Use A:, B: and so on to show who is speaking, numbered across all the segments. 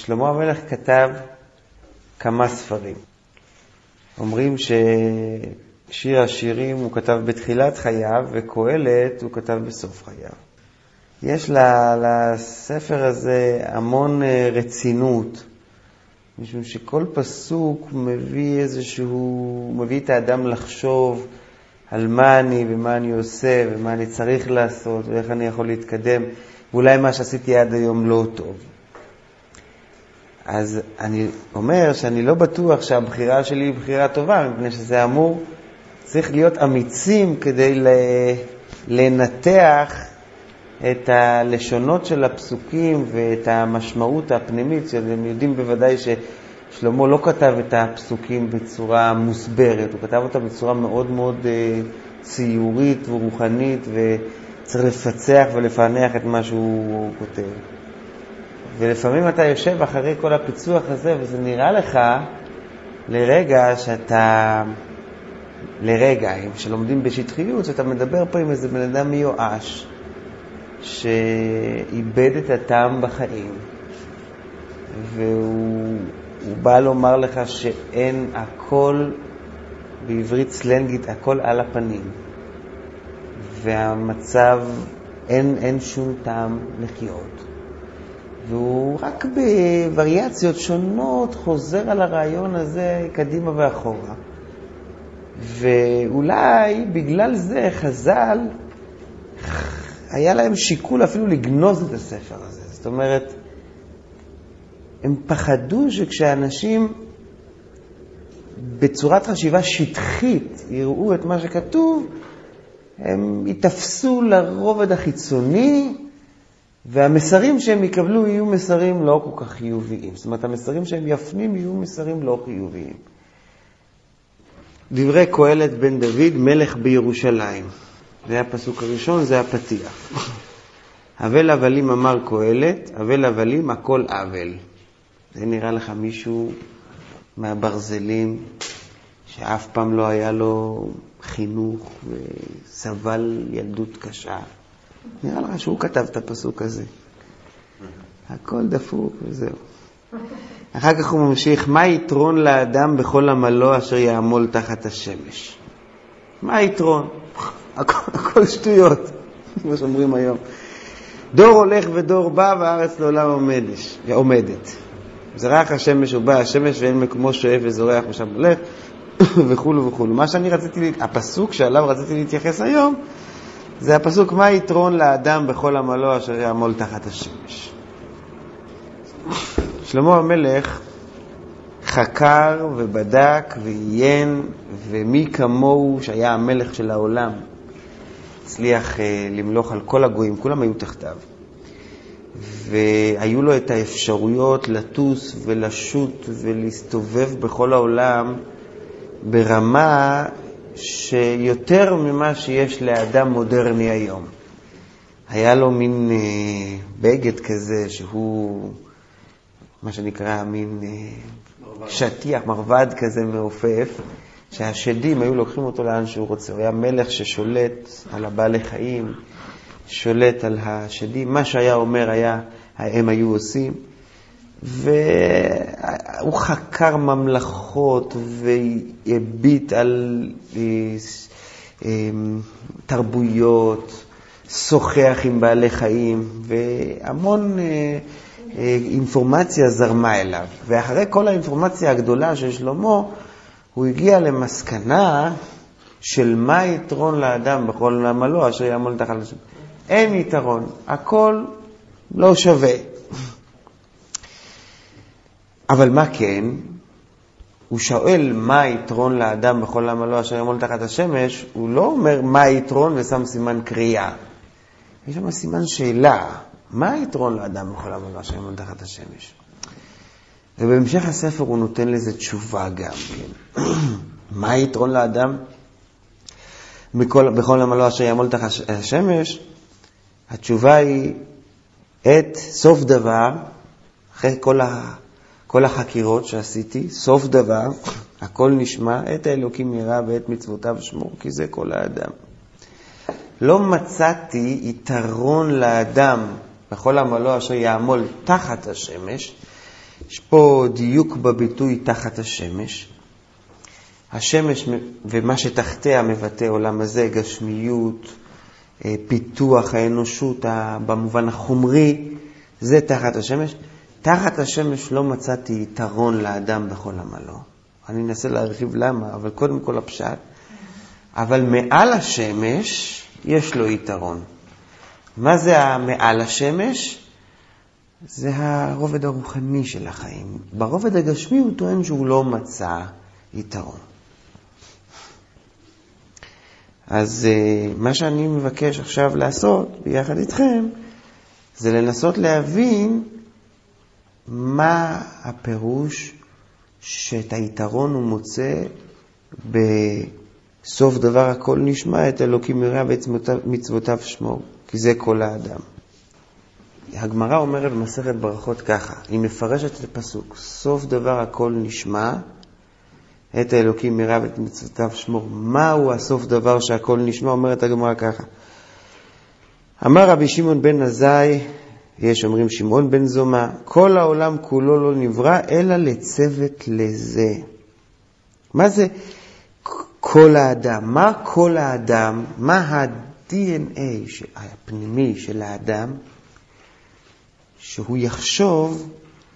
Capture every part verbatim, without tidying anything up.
A: שלמה המלך כתב כמה ספרים. אומרים ששיר השירים הוא כתב בתחילת חייו, וקהלת הוא כתב בסוף חייו. יש לספר הזה המון רצינות, משום שכל פסוק מביא איזשהו, מביא את האדם לחשוב על מה אני ומה אני עושה ומה אני צריך לעשות ואיך אני יכול להתקדם, ואולי מה שעשיתי עד היום לא טוב. אז אני אומר שאני לא בטוח שהבחירה שלי היא בחירה טובה, מפני שזה אמור, צריך להיות אמיצים כדי לנתח את הלשונות של הפסוקים ואת המשמעות הפנימית. אתם יודעים בוודאי ששלמה לא כתב את הפסוקים בצורה מוסברת, הוא כתב אותה בצורה מאוד מאוד ציורית ורוחנית, וצריך לפצח ולפענח את מה שהוא כותב. ולפעמים אתה יושב אחרי כל הפיצוח הזה, וזה נראה לך לרגע שאתה, לרגע, שלומדים בשטחיות, שאתה מדבר פה עם איזה בן אדם מיואש, שאיבד את הטעם בחיים, והוא בא לומר לך שאין, הכל, בעברית סלנגית, הכל על הפנים, והמצב, אין, אין שום טעם לחיות. והוא רק בווריאציות שונות חוזר על הרעיון הזה קדימה ואחורה. ואולי בגלל זה חז"ל היה להם שיקול אפילו לגנוז את הספר הזה. זאת אומרת, הם פחדו שכשאנשים בצורת חשיבה שטחית יראו את מה שכתוב, הם יתפסו לרובד החיצוני, והמסרים שהם יקבלו יהיו מסרים לא כל כך חיוביים. זאת אומרת, המסרים שהם יפנים יהיו מסרים לא חיוביים. דברי קהלת בן דוד, מלך בירושלים. זה הפסוק הראשון, זה הפתיח. אבל הבלים אמר קהלת, אבל הבלים הכל אבל. זה נראה לך מישהו מהברזלים שאף פעם לא היה לו חינוך וסבל ילדות קשה. נראה לך שהוא כתב את הפסוק הזה. הכל דפוק וזהו. אחר כך הוא ממשיך, מה יתרון לאדם בכל עמלו אשר יעמול תחת השמש? מה יתרון? הכל, הכל שטויות, כמו שאומרים היום. דור הולך ודור בא והארץ לעולם עומדש, עומדת. זרח השמש ובא השמש ואין מקומו שואף וזורח ושם הולך וכולו וכולו. מה שאני רציתי, הפסוק שעליו רציתי להתייחס היום, זה הפסוק, מה יתרון לאדם בכל עמלו אשר יעמול תחת השמש. שלמה המלך חקר ובדק ועיין, ומי כמוהו שהיה המלך של העולם הצליח למלוך על כל הגויים, כולם היו תחתיו, והיו לו את האפשרויות לטוס ולשוט ולהסתובב בכל העולם ברמה שיותר ממה שיש לאדם מודרני היום. היה לו מין אה, בגד כזה שהוא מה שנקרא מין אה, שטיח, מרבד כזה מעופף, שהשדים היו לוקחים אותו לאן שהוא רוצה. הוא היה מלך ששולט על הבעלי חיים, שולט על השדים. מה שהיה אומר היה, הם היו עושים. והוא חקר ממלכות והביט על תרבויות, שוחח עם בעלי חיים, והמון אינפורמציה זרמה אליו. ואחרי כל האינפורמציה הגדולה של שלמה, הוא הגיע למסקנה של מה יתרון לאדם בכל עמלו אשר יעמול תחת השמש. אין יתרון, הכל לא שווה. אבל מה כן? הוא שואל מה היתרון לאדם בכל עמלו אשר יעמול תחת השמש, הוא לא אומר מה היתרון ושם סימן קריאה. יש שם סימן שאלה, מה היתרון לאדם בכל עמלו אשר יעמול תחת השמש? ובהמשך הספר הוא נותן לזה תשובה גם, כן. מה היתרון לאדם בכל, בכל עמלו אשר יעמול תחת השמש? התשובה היא, את סוף דבר, אחרי כל ה... כל החקירות שעשיתי, סוף דבר, הכל נשמע, את האלוקים ירא ואת מצוותיו שמור, כי זה כל האדם. לא מצאתי יתרון לאדם בכל עמלו אשר יעמול תחת השמש, יש פה דיוק בביטוי תחת השמש. השמש ומה שתחתיה מבטא עולם הזה, גשמיות, פיתוח האנושות במובן החומרי, זה תחת השמש. תחת השמש לא מצאתי יתרון לאדם בכל עמלו. אני אנסה להרחיב למה, אבל קודם כל הפשט. אבל מעל השמש יש לו יתרון. מה זה מעל השמש? זה הרובד הרוחני של החיים. ברובד הגשמי הוא טוען שהוא לא מצא יתרון. אז מה שאני מבקש עכשיו לעשות ביחד איתכם, זה לנסות להבין מה הפירוש שאת היתרון הוא מוצא בסוף דבר הכל נשמע, את אלוקים ירא ואת מצוותיו שמור, כי זה כל האדם. הגמרא אומרת במסכת ברכות ככה, היא מפרשת את הפסוק, סוף דבר הכל נשמע, את האלוקים ירא ואת מצוותיו שמור. מהו הסוף דבר שהכל נשמע? אומרת הגמרא ככה. אמר רבי שמעון בן עזאי, יש אומרים שמעון בן זומא, כל העולם כולו לא נברא אלא לצוות לזה. מה זה כל האדם? מה כל האדם? מה ה-די אן איי הפנימי של האדם? שהוא יחשוב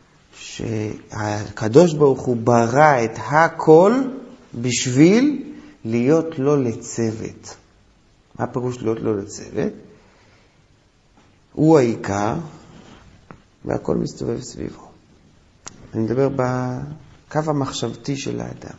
A: שהקדוש ברוך הוא ברא את הכל בשביל להיות לו לצוות. מה פירוש להיות לו לצוות? הוא העיקר והכל מסתובב סביבו. אני מדבר בקו המחשבתי של האדם.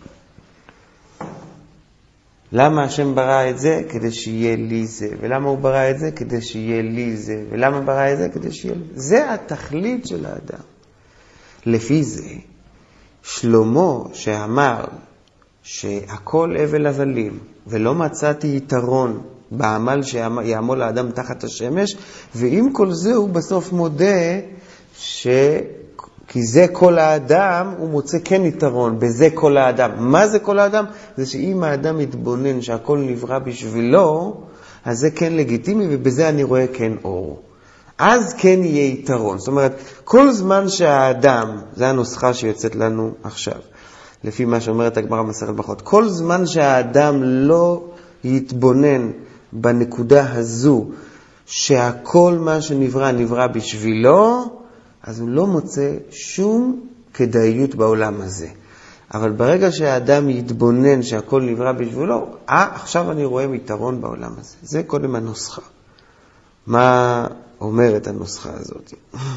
A: למה השם ברא את זה? כדי שיהיה לי זה. ולמה הוא ברא את זה? כדי שיהיה לי זה. ולמה ברא את זה? כדי שיהיה לי. זה התכלית של האדם. לפי זה, שלמה שאמר שהכל אבל הבלים, ולא מצאתי יתרון בעמל שיעמול האדם תחת השמש, ועם כל זה הוא בסוף מודה ש... כי זה כל האדם, הוא מוצא כן יתרון, בזה כל האדם. מה זה כל האדם? זה שאם האדם מתבונן שהכל נברא בשבילו, אז זה כן לגיטימי, ובזה אני רואה כן אור. אז כן יהיה יתרון. זאת אומרת, כל זמן שהאדם, זה הנוסחה שיוצאת לנו עכשיו, לפי מה שאומרת הגמרא במסכת ברכות, כל זמן שהאדם לא יתבונן בנקודה הזו, שהכל מה שנברא נברא בשבילו, אז הוא לא מוצא שום כדאיות בעולם הזה. אבל ברגע שהאדם יתבונן שהכל נברא בשבילו, אה, עכשיו אני רואה יתרון בעולם הזה. זה קודם הנוסחה. מה אומרת הנוסחה הזאת?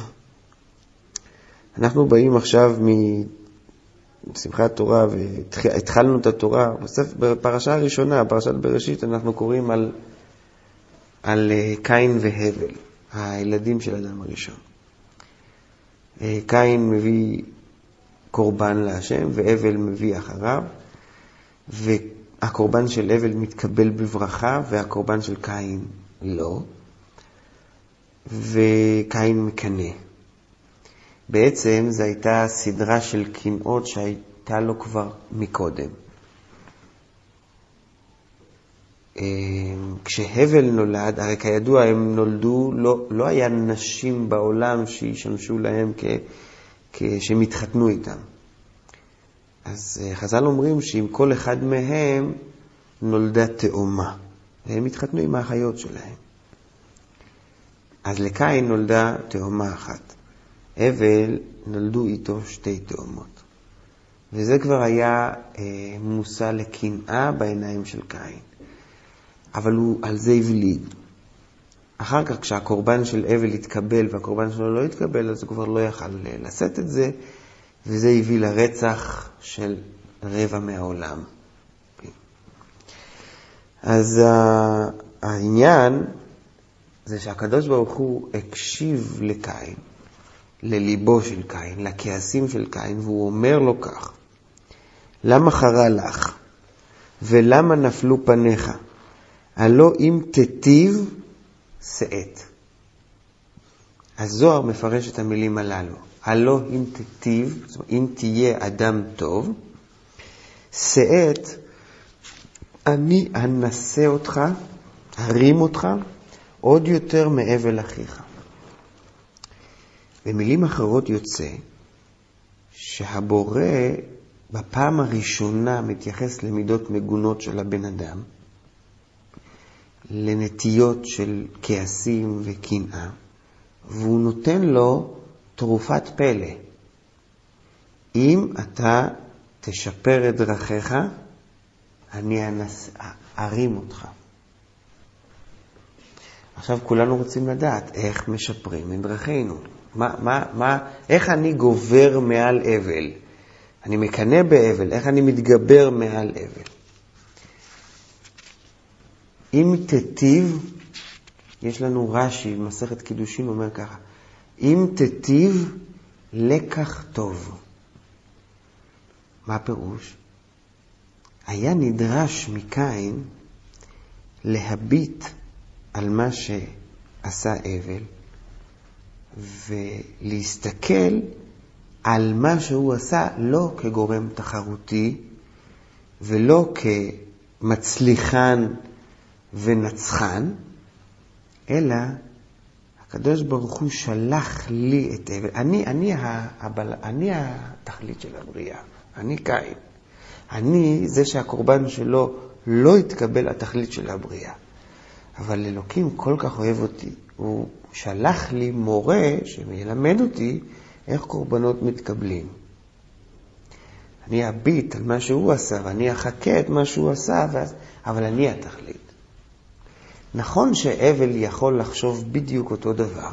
A: אנחנו באים עכשיו משמחת תורה, והתחלנו את התורה, בפרשה הראשונה, פרשת בראשית, אנחנו קוראים על, על קין והבל, הילדים של אדם הראשון. קין מביא קורבן להשם, והבל מביא אחריו, והקורבן של הבל מתקבל בברכה, והקורבן של קין לא. וקין מקנה. בעצם זו הייתה סדרה של קנאות שהייתה לו כבר מקודם. כשהבל נולד, הרי כידוע הם נולדו, לא, לא היה נשים בעולם שישמשו להם כ, כשהם התחתנו איתם. אז חז"ל אומרים שאם כל אחד מהם נולדה תאומה, והם התחתנו עם האחיות שלהם. אז לקין נולדה תאומה אחת. הבל נולדו איתו שתי תאומות. וזה כבר היה אה, מושא לקנאה בעיניים של קין. אבל הוא על זה הבליג. אחר כך כשהקורבן של הבל התקבל והקורבן שלו לא התקבל, אז הוא כבר לא יכל לשאת את זה, וזה הביא לרצח של רבע מהעולם. אז אה, העניין זה שהקדוש ברוך הוא הקשיב לקין, לליבו של קין, לכעסים של קין, והוא אומר לו כך, למה חרה לך ולמה נפלו פניך? הלא אם תטיב שאת. הזוהר מפרש את המילים הללו. הלא אם תטיב, זאת אומרת, אם תהיה אדם טוב, שאת, אני אנסה אותך, הרים אותך, עוד יותר מאבל אחיך. במילים אחרות יוצא שהבורא בפעם הראשונה מתייחס למידות מגונות של הבן אדם, לנטיות של כעסים וקנאה, והוא נותן לו תרופת פלא. אם אתה תשפר את דרכיך, אני אנס, ארים אותך. עכשיו כולנו רוצים לדעת איך משפרים את דרכינו. מה, מה, מה, איך אני גובר מעל אבל? אני מקנה באבל, איך אני מתגבר מעל אבל? אם תטיב, יש לנו רש"י, מסכת קידושין אומר ככה, אם תטיב, לקח טוב. מה הפירוש? היה נדרש מקין להביט על מה שעשה אבל, ולהסתכל על מה שהוא עשה לא כגורם תחרותי, ולא כמצליחן ונצחן, אלא הקדוש ברוך הוא שלח לי את אבל. אני, אני, הבל, אני התכלית של הבריאה. אני קין. אני זה שהקורבן שלו לא יתקבל התכלית של הבריאה. אבל אלוקים כל כך אוהב אותי. הוא שלח לי מורה שמלמד אותי איך קורבנות מתקבלים. אני אביט על מה שהוא עשה, ואני אחכה את מה שהוא עשה, ואז, אבל אני התכלית. נכון שאבל יכול לחשוב בדיוק אותו דבר.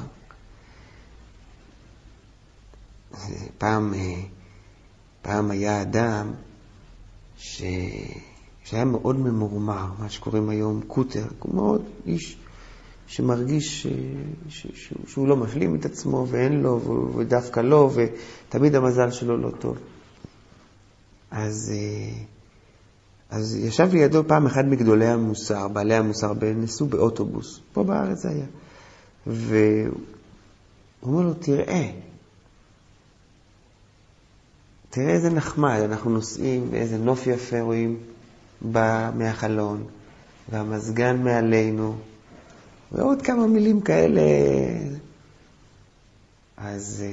A: פעם, פעם היה אדם ש... שהיה מאוד ממורמר, מה שקוראים היום קוטר, הוא מאוד איש שמרגיש ש... ש... ש... שהוא לא משלים את עצמו ואין לו ודווקא לא, ותמיד המזל שלו לא טוב. אז, אז ישב לידו פעם אחד מגדולי המוסר, בעלי המוסר, נסעו באוטובוס, פה בארץ זה היה. והוא אומר לו, תראה, תראה איזה נחמד, אנחנו נוסעים, איזה נוף יפה רואים מהחלון, והמזגן מעלינו, ועוד כמה מילים כאלה. אז,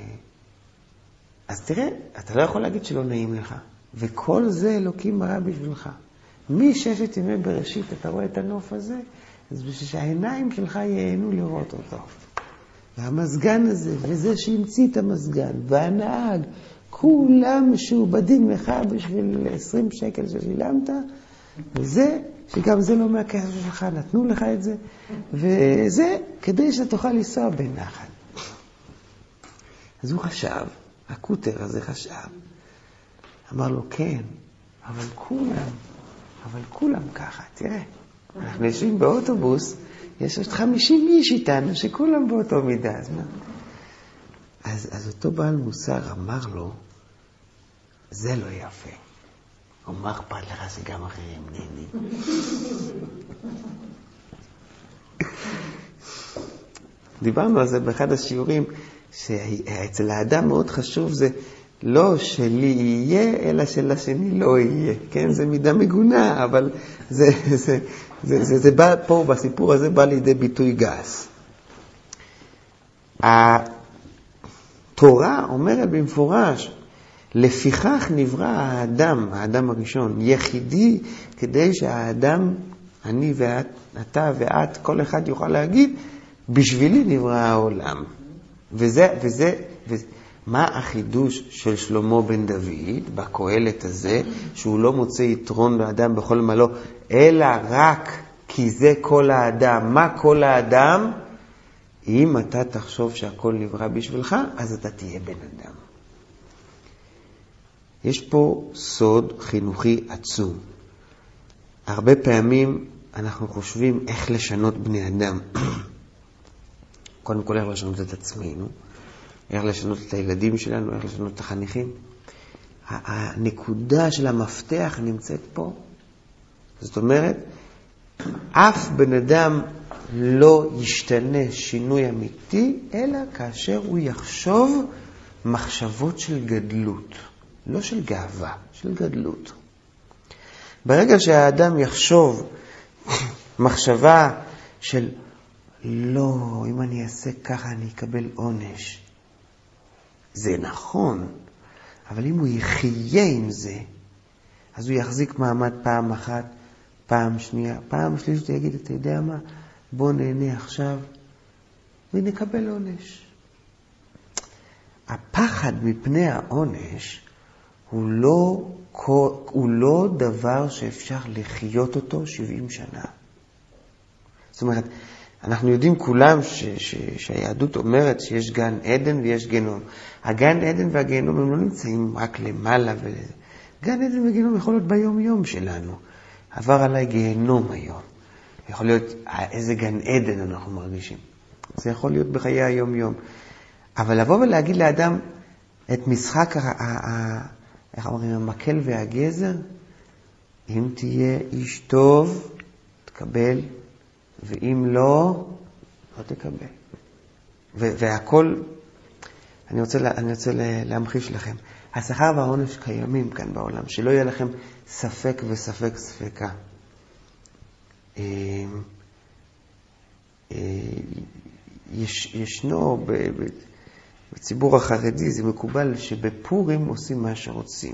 A: אז תראה, אתה לא יכול להגיד שלא נעים לך. וכל זה אלוקים ברא בשבילך. מששת ימי בראשית אתה רואה את הנוף הזה, אז בשביל שהעיניים שלך ייהנו לראות אותו. והמזגן הזה, וזה שהמציא את המזגן, והנהג, כולם משועבדים לך בשביל עשרים שקל ששילמת, וזה, שגם זה לא מהכסף שלך, נתנו לך את זה, וזה כדי שתוכל לנסוע בנחת. אז הוא חשב, הקוטר הזה חשב, אמר לו, כן, אבל כולם, אבל כולם ככה, תראה, אנחנו יושבים באוטובוס, יש עוד חמישים איש איתנו, שכולם באותו מידה, אז מה? אז, אז אותו בעל מוסר אמר לו, זה לא יפה. הוא אמר, אכפת לך שגם אחרים נהנים. דיברנו על זה באחד השיעורים, שאצל האדם מאוד חשוב זה לא שלי יהיה, אלא שלשני לא יהיה. כן, זה מידה מגונה, אבל זה, זה, זה, זה, זה, זה בא פה, בסיפור הזה בא לידי ביטוי גס. התורה אומרת במפורש, לפיכך נברא האדם, האדם הראשון, יחידי, כדי שהאדם, אני ואת, אתה ואת, כל אחד יוכל להגיד, בשבילי נברא העולם. וזה, וזה, וזה, מה החידוש של שלמה בן דוד, בקהלת הזה, שהוא לא מוצא יתרון לאדם בכל מעלו, אלא רק כי זה כל האדם. מה כל האדם? אם אתה תחשוב שהכל נברא בשבילך, אז אתה תהיה בן אדם. יש פה סוד חינוכי עצום. הרבה פעמים אנחנו חושבים איך לשנות בני אדם. קודם כל איך לשנות את עצמנו, איך לשנות את הילדים שלנו, איך לשנות את החניכים. הנקודה של המפתח נמצאת פה. זאת אומרת, אף בן אדם לא ישתנה שינוי אמיתי, אלא כאשר הוא יחשוב מחשבות של גדלות. לא של גאווה, של גדלות. ברגע שהאדם יחשוב מחשבה של לא, אם אני אעשה ככה אני אקבל עונש. זה נכון, אבל אם הוא יחיה עם זה, אז הוא יחזיק מעמד פעם אחת, פעם שנייה, פעם שלישית, הוא יגיד, אתה יודע מה? בוא נהנה עכשיו ונקבל עונש. הפחד מפני העונש הוא לא, הוא לא דבר שאפשר לחיות אותו שבעים שנה. זאת אומרת, אנחנו יודעים כולם ש, ש, שהיהדות אומרת שיש גן עדן ויש גיהנום. הגן עדן והגיהנום הם לא נמצאים רק למעלה ולזה. גן עדן וגיהנום יכול להיות ביום יום שלנו. עבר עליי גיהנום היום. יכול להיות איזה גן עדן אנחנו מרגישים. זה יכול להיות בחיי היום יום. אבל לבוא ולהגיד לאדם את משחק, ה, ה, ה, איך אומרים, המקל והגזר, אם תהיה איש טוב, תקבל, ואם לא, לא תקבל. ו- והכל, אני רוצה, לה, אני רוצה להמחיש לכם. השכר והעונש קיימים כאן בעולם, שלא יהיה לכם ספק וספק ספקה. יש, ישנו ב, ב, בציבור החרדי, זה מקובל שבפורים עושים מה שרוצים.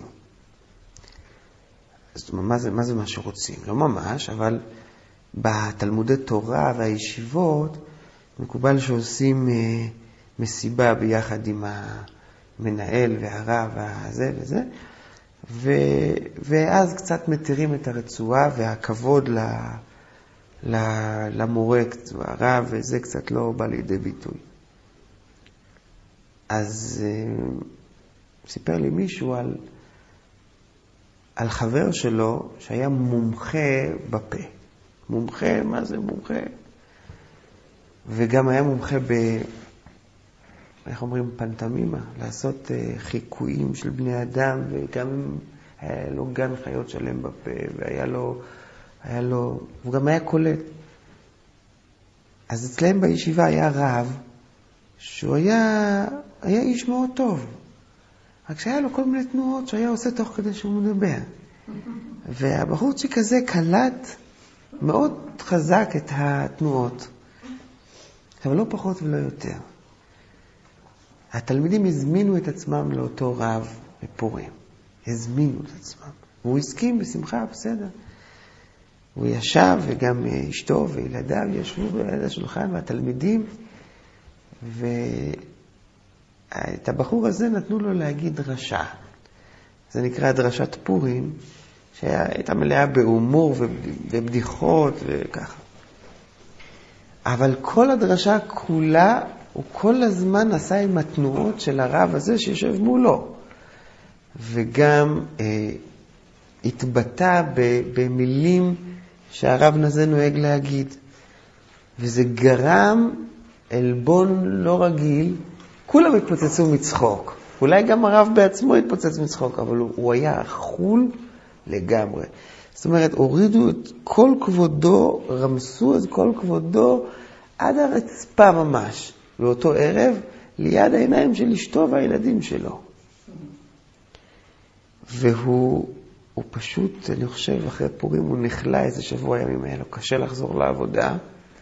A: זאת אומרת, מה זה, מה זה מה שרוצים? לא ממש, אבל בתלמודי תורה והישיבות מקובל שעושים אה, מסיבה ביחד עם המנהל והרב והזה וזה, ו, ואז קצת מתירים את הרצועה והכבוד ל, ל, למורה הרב, וזה קצת לא בא לידי ביטוי. אז אה, סיפר לי מישהו על, על חבר שלו שהיה מומחה בפה. מומחה, מה זה מומחה? וגם היה מומחה ב, איך אומרים, פנטמימה, לעשות uh, חיקויים של בני אדם, וגם היה לו גן חיות שלם בפה, והיה לו, היה לו, הוא גם היה קולט. אז אצלהם בישיבה היה רב, שהוא היה, היה איש מאוד טוב. רק שהיה לו כל מיני תנועות שהיה עושה תוך כדי שהוא מדבר. והבחורצ'יק הזה קלט מאוד חזק את התנועות. אבל לא פחות ולא יותר. התלמידים הזמינו את עצמם לאותו רב בפורים. הזמינו את עצמם. והוא הסכים בשמחה, בסדר. הוא ישב, וגם אשתו וילדיו ישבו ליד השולחן, והתלמידים, ואת הבחור הזה נתנו לו להגיד דרשה. זה נקרא דרשת פורים, שהייתה מלאה בהומור ובדיחות וככה. אבל כל הדרשה כולה, הוא כל הזמן עשה עם התנועות של הרב הזה שיושב מולו. וגם אה, התבטא במילים שהרב הזה נוהג להגיד. וזה גרם אלבון לא רגיל, כולם התפוצצו מצחוק. אולי גם הרב בעצמו התפוצץ מצחוק, אבל הוא, הוא היה חול לגמרי. זאת אומרת, הורידו את כל כבודו, רמסו את כל כבודו עד הרצפה ממש. באותו ערב, ליד העיניים של אשתו והילדים שלו. והוא הוא פשוט, אני חושב, אחרי פורים הוא נחלה איזה שבוע ימים, היה לו קשה לחזור לעבודה.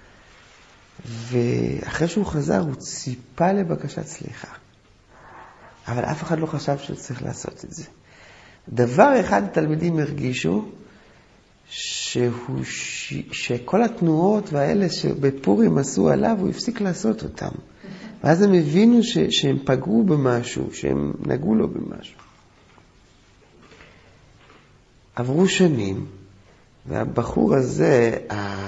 A: ואחרי שהוא חזר, הוא ציפה לבקשת סליחה. אבל אף אחד לא חשב שצריך לעשות את זה. דבר אחד התלמידים הרגישו, שהוא, ש... שכל התנועות והאלה שבפורים עשו עליו, הוא הפסיק לעשות אותם. ואז הם הבינו ש... שהם פגעו במשהו, שהם נגעו לו במשהו. עברו שנים, והבחור הזה,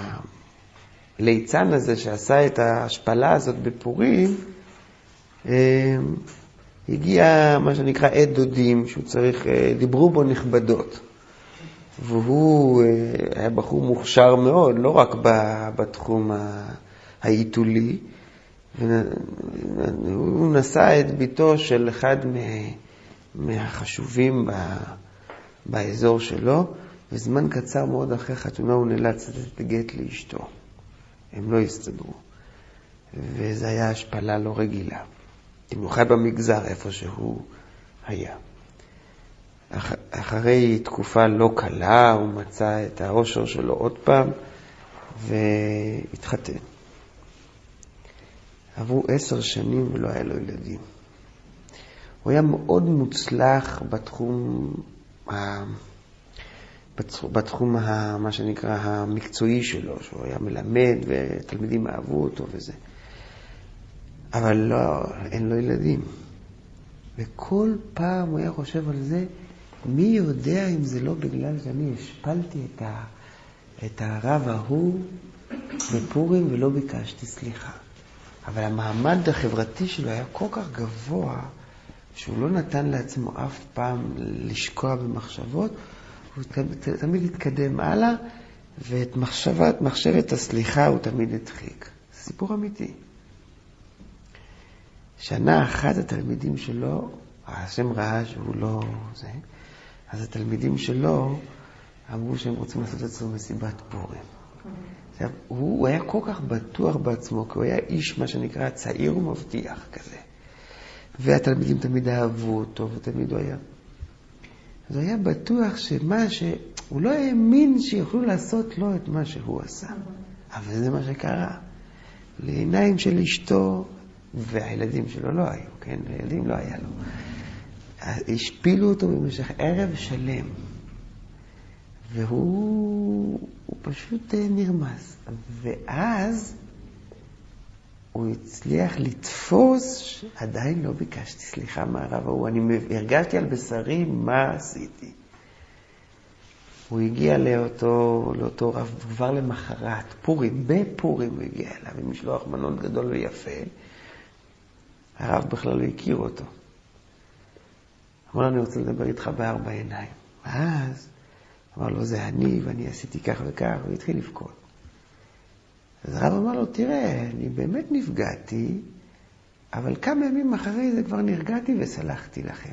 A: הליצן הזה שעשה את ההשפלה הזאת בפורים, הגיע מה שנקרא עד דודים, שהוא צריך, דיברו בו נכבדות. והוא היה בחור מוכשר מאוד, לא רק בתחום העיתולי. הוא נשא את ביתו של אחד מהחשובים באזור שלו, וזמן קצר מאוד אחרי חתונה הוא נאלץ לתת גט לאשתו. הם לא הסתדרו. וזה היה השפלה לא רגילה. במיוחד במגזר איפה שהוא היה. אח, אחרי תקופה לא קלה הוא מצא את האושר שלו עוד פעם והתחתן. עברו עשר שנים ולא היה לו ילדים. הוא היה מאוד מוצלח בתחום, בתחום מה שנקרא המקצועי שלו, שהוא היה מלמד ותלמידים אהבו אותו וזה. אבל לא, אין לו ילדים. וכל פעם הוא היה חושב על זה, מי יודע אם זה לא בגלל שאני השפלתי את, ה, את הרב ההוא בפורים ולא ביקשתי סליחה. אבל המעמד החברתי שלו היה כל כך גבוה, שהוא לא נתן לעצמו אף פעם לשקוע במחשבות, הוא תמיד התקדם הלאה, ואת מחשבת, מחשבת הסליחה הוא תמיד הדחיק. סיפור אמיתי. שנה אחת התלמידים שלו, השם ראה שהוא לא זה, אז התלמידים שלו אמרו שהם רוצים לעשות אצלו מסיבת פורים. עכשיו, הוא היה כל כך בטוח בעצמו, כי הוא היה איש מה שנקרא צעיר ומבטיח כזה. והתלמידים תמיד אהבו אותו, ותמיד הוא היה. אז הוא היה בטוח שמה ש... הוא לא האמין שיוכלו לעשות לו את מה שהוא עשה. אבל זה מה שקרה. לעיניים של אשתו, והילדים שלו לא היו, כן? הילדים לא היה לו. השפילו אותו במשך ערב שלם. והוא הוא פשוט נרמס. ואז הוא הצליח לתפוס, עדיין לא ביקשתי סליחה מהרב ההוא, אני הרגשתי על בשרי מה עשיתי. הוא הגיע לאותו, לאותו רב כבר למחרת, פורים, בפורים הוא הגיע אליו, עם משלוח מנות גדול ויפה. הרב בכלל לא הכיר אותו. אמר לו, אני רוצה לדבר איתך בארבע עיניים. אז אמר לו, זה אני, ואני עשיתי כך וכך, הוא התחיל לבכות. אז הרב אמר לו, תראה, אני באמת נפגעתי, אבל כמה ימים אחרי זה כבר נרגעתי וסלחתי לכם.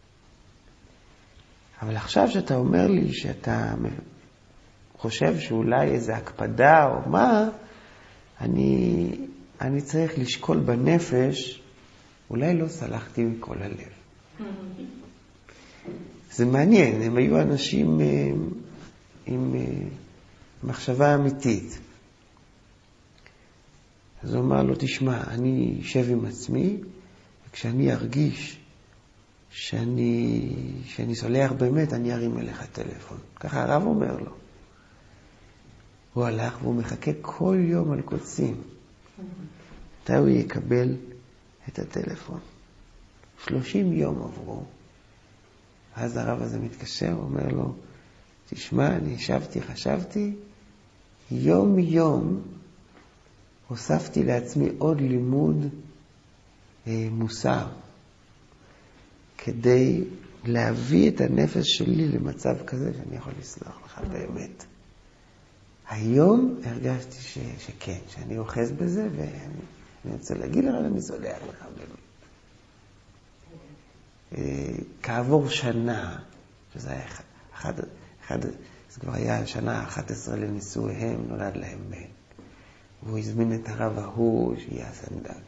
A: אבל עכשיו שאתה אומר לי שאתה חושב שאולי איזו הקפדה או מה, אני, אני צריך לשקול בנפש, אולי לא סלחתי מכל הלב. זה מעניין, הם היו אנשים עם, עם מחשבה אמיתית. אז הוא אמר לו, תשמע, אני אשב עם עצמי, וכשאני ארגיש שאני, שאני סולח באמת, אני ארים אליך טלפון. ככה הרב אומר לו. הוא הלך והוא מחכה כל יום על קוצים. מתי הוא יקבל את הטלפון? שלושים יום עברו. אז הרב הזה מתקשר, אומר לו, תשמע, אני ישבתי, חשבתי, יום יום הוספתי לעצמי עוד לימוד אה, מוסר, כדי להביא את הנפש שלי למצב כזה שאני יכול לסלוח לך באמת. היום הרגשתי ש, שכן, שאני אוחז בזה, ואני רוצה להגיד לך, אני סולח לך באמת. כעבור שנה, שזה היה אחד, אחד, אחד, זה כבר היה שנה אחת עשרה לנישואיהם, נולד להם בן. והוא הזמין את הרב ההוא שיהיה סנדק.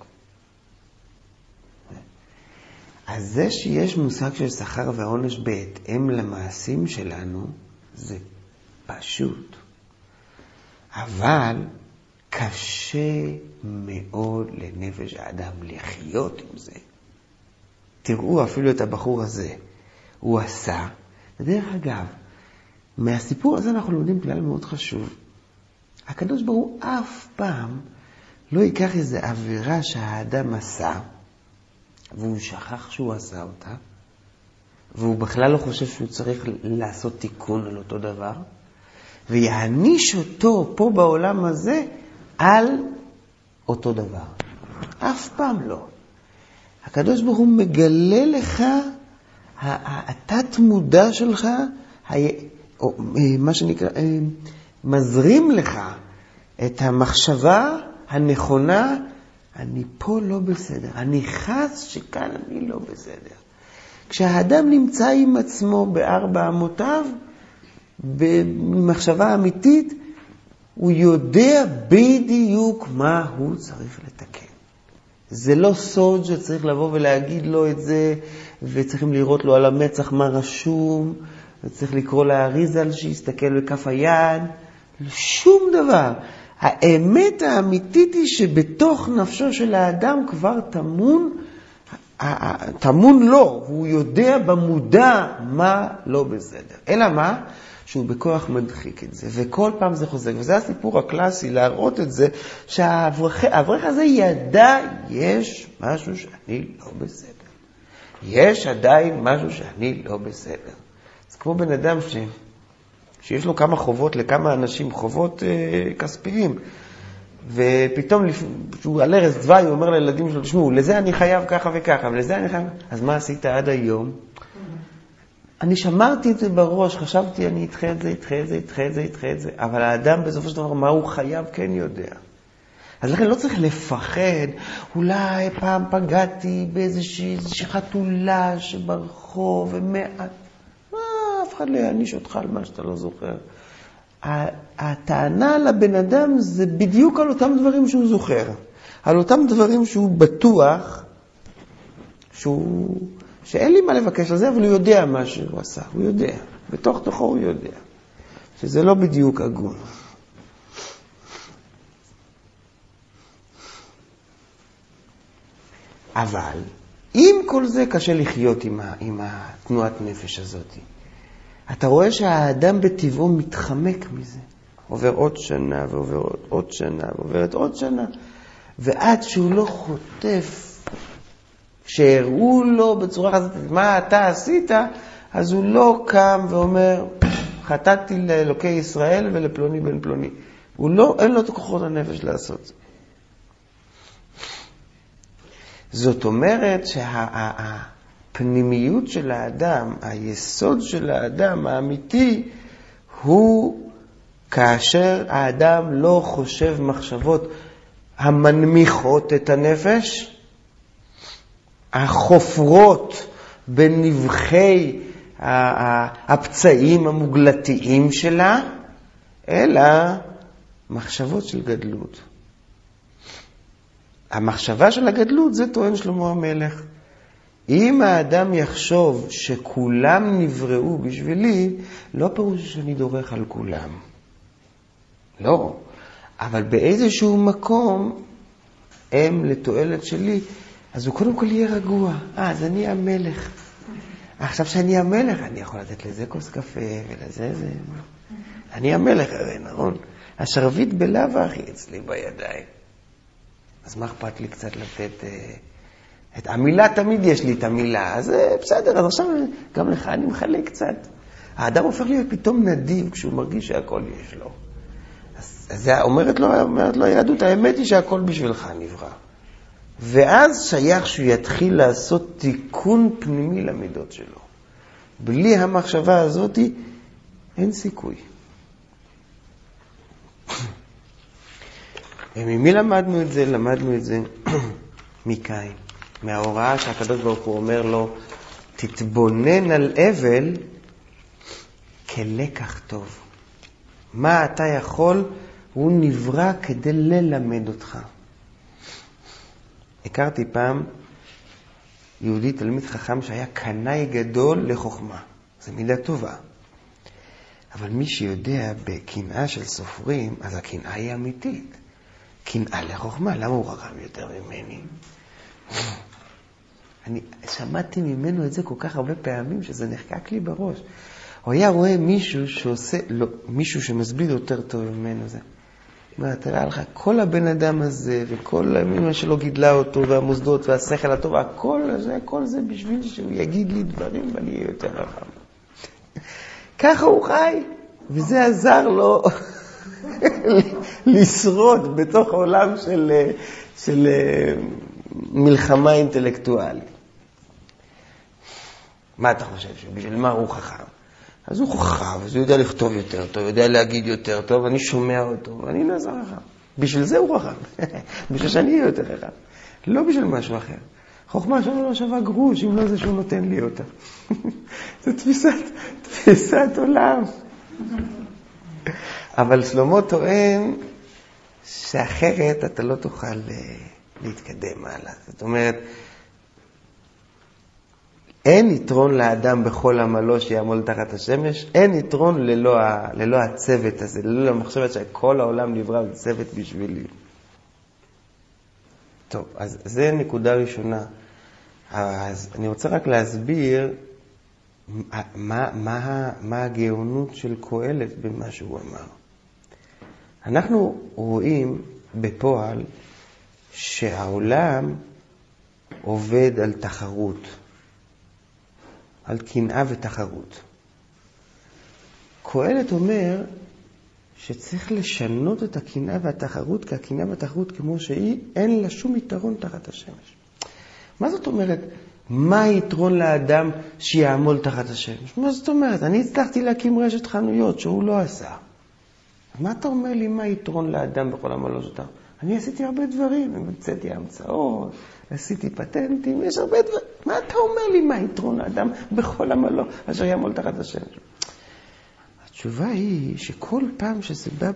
A: אז זה שיש מושג של שכר ועונש בהתאם למעשים שלנו, זה פשוט. אבל קשה מאוד לנפש האדם לחיות עם זה. תראו אפילו את הבחור הזה. הוא עשה. ודרך אגב, מהסיפור הזה אנחנו לומדים כלל מאוד חשוב. הקדוש ברוך הוא אף פעם לא ייקח איזו עבירה שהאדם עשה, והוא שכח שהוא עשה אותה, והוא בכלל לא חושב שהוא צריך לעשות תיקון על אותו דבר, ויעניש אותו פה בעולם הזה על אותו דבר. אף פעם לא. הקדוש ברוך הוא מגלה לך, התת מודע שלך, או מה שנקרא, מזרים לך את המחשבה הנכונה, אני פה לא בסדר, אני חס שכאן אני לא בסדר. כשהאדם נמצא עם עצמו בארבע אמותיו, במחשבה אמיתית, הוא יודע בדיוק מה הוא צריך לתקן. זה לא סוד שצריך לבוא ולהגיד לו את זה, וצריכים לראות לו על המצח מה רשום, וצריך לקרוא לאריזל שיסתכל בכף היד, שום דבר. האמת האמיתית היא שבתוך נפשו של האדם כבר תמון טמון לו, הוא יודע במודע מה לא בסדר. אלא מה? שהוא בכוח מדחיק את זה, וכל פעם זה חוזר. וזה הסיפור הקלאסי, להראות את זה, שהאברך הזה ידע, יש משהו שאני לא בסדר. יש עדיין משהו שאני לא בסדר. זה כמו בן אדם ש... שיש לו כמה חובות לכמה אנשים, חובות אה, כספיים, ופתאום כשהוא על ערש דווי, הוא אומר לילדים שלו, תשמעו, לזה אני חייב ככה וככה, ולזה אני חייב... אז מה עשית עד היום? אני שמרתי את זה בראש, חשבתי אני אתחה את זה, אתחה את זה, אתחה את זה, אתחה את זה, אבל האדם בסופו של דבר, מה הוא חייב כן יודע. אז לכן לא צריך לפחד, אולי פעם פגעתי באיזושהי חתולה שברחוב, ומעט, מה, אף אחד לא יעניש אותך על מה שאתה לא זוכר. הטענה לבן אדם זה בדיוק על אותם דברים שהוא זוכר, על אותם דברים שהוא בטוח, שהוא, שאין לי מה לבקש על זה, אבל הוא יודע מה שהוא עשה, הוא יודע, בתוך תוכו הוא יודע, שזה לא בדיוק הגון. אבל עם כל זה קשה לחיות עם, ה, עם התנועת נפש הזאת. אתה רואה שהאדם בטבעו מתחמק מזה. עובר עוד שנה ועובר עוד, עוד שנה ועוברת עוד שנה. ועד שהוא לא חוטף, שהראו לו בצורה כזאת, מה אתה עשית, אז הוא לא קם ואומר, חטאתי לאלוקי ישראל ולפלוני בן פלוני. הוא לא, אין לו את כוחות הנפש לעשות זה. זאת אומרת שהפנימיות של האדם, היסוד של האדם האמיתי, הוא כאשר האדם לא חושב מחשבות המנמיכות את הנפש, החופרות בנבחי הפצעים המוגלתיים שלה, אלא מחשבות של גדלות. המחשבה של הגדלות זה טוען שלמה המלך. אם האדם יחשוב שכולם נבראו בשבילי, לא פירוש שאני דורך על כולם. לא. אבל באיזשהו מקום הם לתועלת שלי, אז הוא קודם כל יהיה רגוע. אה, אז אני המלך. עכשיו שאני המלך, אני יכול לתת לזה כוס קפה ולזה זה. אני המלך, הרי נכון. השרביט בלב אחי אצלי בידיים. אז מה אכפת לי קצת לתת... את המילה תמיד יש לי את המילה, אז בסדר, אז עכשיו גם לך אני מחלק קצת. האדם הופך להיות פתאום נדיב כשהוא מרגיש שהכל יש לו. אז, אז זה אומרת לו, אומרת לו, יהדות, האמת היא שהכל בשבילך נברא. ואז שייך שהוא יתחיל לעשות תיקון פנימי למידות שלו. בלי המחשבה הזאת אין סיכוי. ממי למדנו את זה? למדנו את זה מקין. מההוראה שהקדוש ברוך הוא אומר לו, תתבונן על אבל כלקח טוב. מה אתה יכול? הוא נברא כדי ללמד אותך. הכרתי פעם יהודי תלמיד חכם שהיה קנאי גדול לחוכמה. זו מידה טובה. אבל מי שיודע בקנאה של סופרים, אז הקנאה היא אמיתית. קנאה לחוכמה, למה הוא חכם יותר ממני? אני שמעתי ממנו את זה כל כך הרבה פעמים שזה נחקק לי בראש. הוא היה רואה מישהו שעושה, לא, מישהו שמסביר יותר טוב ממנו זה. מה, תראה לך, כל הבן אדם הזה וכל אמא שלו גידלה אותו והמוסדות והשכל הטוב, הכל זה, הכל זה בשביל שהוא יגיד לי דברים ואני אהיה יותר חכם. ככה הוא חי, וזה עזר לו לשרוד בתוך עולם של, של מלחמה אינטלקטואלית. מה אתה חושב? שבשביל מה הוא חכם? אז הוא חכם, אז הוא יודע לכתוב יותר טוב, יודע להגיד יותר טוב, אני שומע אותו, ואני לא עזר חכם. בשביל זה הוא חכם. בשביל שאני אהיה יותר חכם. לא בשביל משהו אחר. חוכמה שלנו לא שווה גרוש, אם לא זה שהוא נותן לי אותה. זו תפיסת, תפיסת עולם. אבל שלמה טוען שאחרת אתה לא תוכל להתקדם מעלה. זאת אומרת, אין יתרון לאדם בכל עמלו שיעמול תחת השמש, אין יתרון ללא, ללא הצוות הזה, ללא המחשבת שכל העולם נברא צוות בשבילי. טוב, אז זה נקודה ראשונה. אז אני רוצה רק להסביר מה, מה, מה הגאונות של קהלת במה שהוא אמר. אנחנו רואים בפועל שהעולם עובד על תחרות, על קנאה ותחרות. קהלת אומר שצריך לשנות את הקנאה והתחרות, כי הקנאה והתחרות כמו שהיא, אין לה שום יתרון תחת השמש. מה זאת אומרת? מה היתרון לאדם שיעמול תחת השמש? מה זאת אומרת? אני הצלחתי להקים רשת חנויות שהוא לא עשה. מה אתה אומר לי מה היתרון לאדם בכל עמלו שלך? אני עשיתי הרבה דברים, המצאתי המצאות, עשיתי פטנטים, יש הרבה דברים. מה אתה אומר לי מה היתרון לאדם בכל עמלו אשר יעמול תחת השמש? התשובה היא שכל פעם שזה בא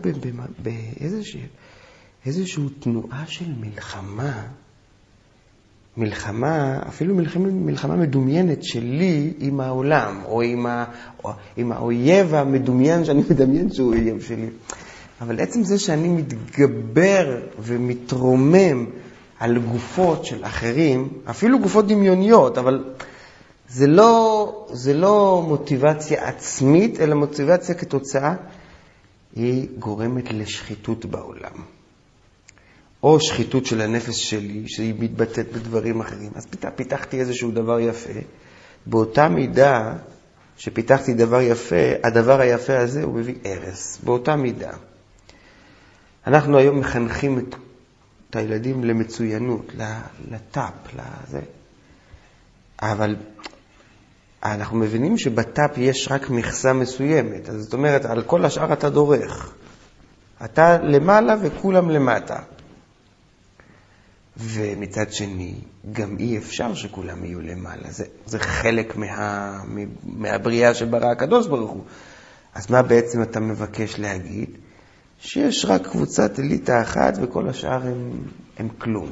A: באיזושהי תנועה של מלחמה, מלחמה, אפילו מלחמה, מלחמה מדומיינת שלי עם העולם, או עם, ה, או עם האויב המדומיין שאני מדמיין שהוא אויב שלי. אבל עצם זה שאני מתגבר ומתרומם על גופות של אחרים, אפילו גופות דמיוניות, אבל זה לא, זה לא מוטיבציה עצמית, אלא מוטיבציה כתוצאה, היא גורמת לשחיתות בעולם. או שחיתות של הנפש שלי, שהיא מתבטאת בדברים אחרים. אז פיתחתי איזשהו דבר יפה. באותה מידה שפיתחתי דבר יפה, הדבר היפה הזה הוא מביא ערס. באותה מידה. אנחנו היום מחנכים את, את הילדים למצוינות, לטאפ, לזה. אבל אנחנו מבינים שבטאפ יש רק מכסה מסוימת. אז זאת אומרת, על כל השאר אתה דורך. אתה למעלה וכולם למטה. ומצד שני, גם אי אפשר שכולם יהיו למעלה. זה, זה חלק מה, מהבריאה שברא הקדוש ברוך הוא. אז מה בעצם אתה מבקש להגיד? שיש רק קבוצת אליטה אחת וכל השאר הם, הם כלום.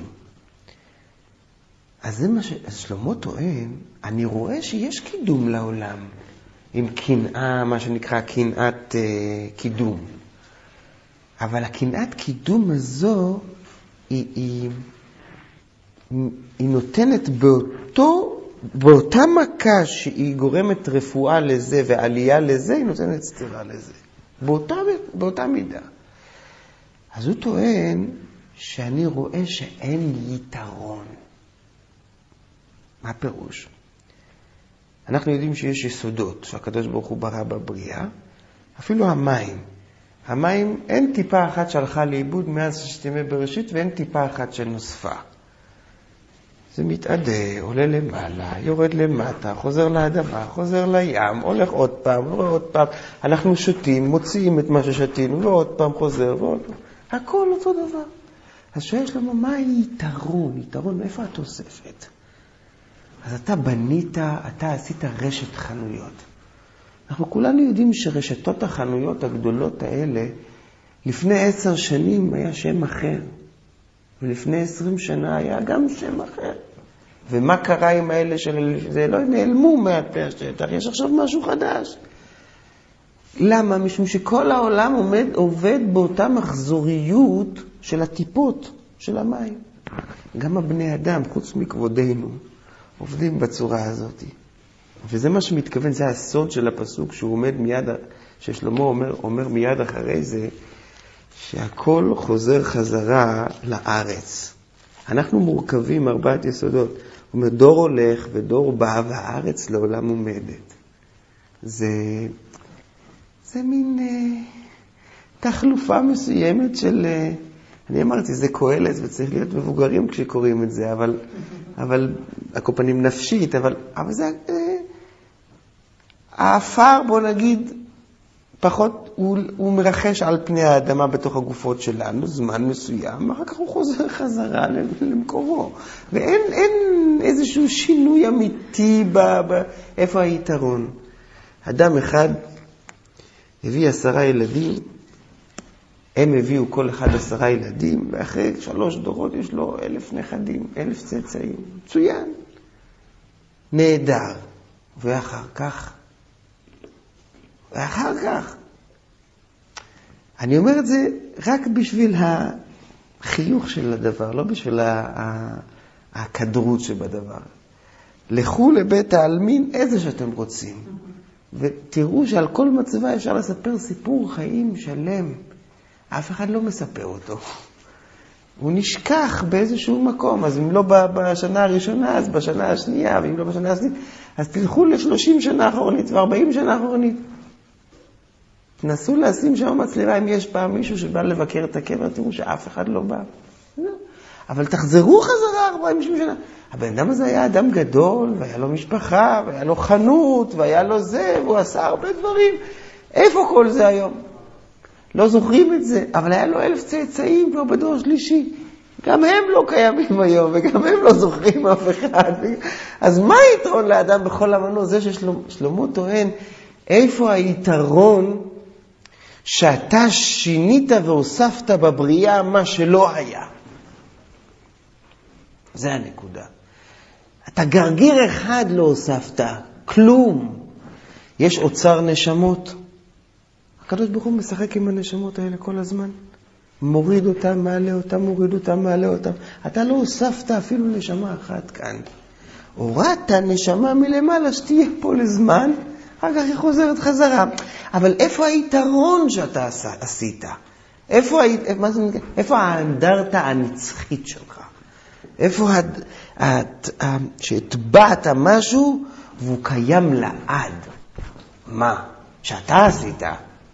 A: אז זה מה ששלמה טוען, אני רואה שיש קידום לעולם, עם קנאה, מה שנקרא קנאת אה, קידום. אבל הקנאת קידום הזו, היא, היא, היא נותנת באותו, באותה מכה שהיא גורמת רפואה לזה ועלייה לזה, היא נותנת סתירה לזה. באותה, באותה מידה. אז הוא טוען שאני רואה שאין יתרון. מה הפירוש? אנחנו יודעים שיש יסודות שהקדוש ברוך הוא ברא בבריאה, אפילו המים. המים, אין טיפה אחת שהלכה לאיבוד מאז ששת ימי בראשית, ואין טיפה אחת שנוספה. זה מתעדה, עולה למעלה, יורד למטה, חוזר לאדמה, חוזר לים, הולך עוד פעם, הולך עוד פעם. אנחנו שותים, מוציאים את מה ששתינו, ועוד פעם חוזר, ועוד פעם. הכל אותו דבר. אז שיש לנו, מה יתרון? יתרון, איפה התוספת? אז אתה בנית, אתה עשית רשת חנויות. אנחנו כולנו יודעים שרשתות החנויות הגדולות האלה, לפני עשר שנים היה שם אחר. ולפני עשרים שנה היה גם שם אחר. ומה קרה עם האלה של... זה לא נעלמו מהשטח, יש עכשיו משהו חדש. למה? משום שכל העולם עומד, עובד באותה מחזוריות של הטיפות של המים. גם הבני אדם, חוץ מכבודנו, עובדים בצורה הזאת. וזה מה שמתכוון, זה הסוד של הפסוק שהוא עומד מיד, ששלמה אומר, אומר מיד אחרי זה, שהכל חוזר חזרה לארץ. אנחנו מורכבים ארבעת יסודות. הוא אומר, דור הולך ודור בא, והארץ לעולם עומדת. זה, זה מין אה, תחלופה מסוימת של... אה, אני אמרתי, זה קהלת וצריך להיות מבוגרים כשקוראים את זה, אבל, אבל הקופנים נפשית, אבל, אבל זה... אה, האפר, בוא נגיד, פחות, הוא, הוא מרחש על פני האדמה בתוך הגופות שלנו, זמן מסוים, אחר כך הוא חוזר חזרה למקורו. ואין אין איזשהו שינוי אמיתי ב, ב, איפה היתרון. אדם אחד הביא עשרה ילדים, הם הביאו כל אחד עשרה ילדים, ואחרי שלוש דורות יש לו אלף נכדים, אלף צאצאים. מצוין. נהדר. ואחר כך, ואחר כך, אני אומר את זה רק בשביל החיוך של הדבר, לא בשביל הכדרות שבדבר. לכו לבית העלמין איזה שאתם רוצים. ותראו שעל כל מצבה אפשר לספר סיפור חיים שלם. אף אחד לא מספר אותו. הוא נשכח באיזשהו מקום. אז אם לא בשנה הראשונה, אז בשנה השנייה, ואם לא בשנה השנייה, אז תלכו ל-שלושים שנה אחורנית ו-ארבעים שנה אחורנית. תנסו לשים שם מצלמה אם יש פעם מישהו שבא לבקר את הקבר, תראו שאף אחד לא בא. אבל תחזרו חזרה ארבעים שנה. הבן אדם הזה היה אדם גדול, והיה לו משפחה, והיה לו חנות, והיה לו זה, והוא עשה הרבה דברים. איפה כל זה היום? לא זוכרים את זה, אבל היה לו אלף צאצאים כבר בדור שלישי. גם הם לא קיימים היום, וגם הם לא זוכרים אף אחד. אז מה היתרון לאדם בכל המנו? זה ששלמה טוען, איפה היתרון שאתה שינית והוספת בבריאה מה שלא היה? זה הנקודה. אתה גרגיר אחד לא הוספת, כלום. יש אוצר נשמות. הקדוש ברוך הוא משחק עם הנשמות האלה כל הזמן. מוריד אותם, מעלה אותם, מוריד אותם, מעלה אותם. אתה לא הוספת אפילו נשמה אחת כאן. הורדת נשמה מלמעלה שתהיה פה לזמן, אחר כך היא חוזרת חזרה. אבל איפה היתרון שאתה עשית? איפה, איפה האנדרטה הנצחית שלך? איפה שהטבעת משהו והוא קיים לעד? מה? שאתה עשית.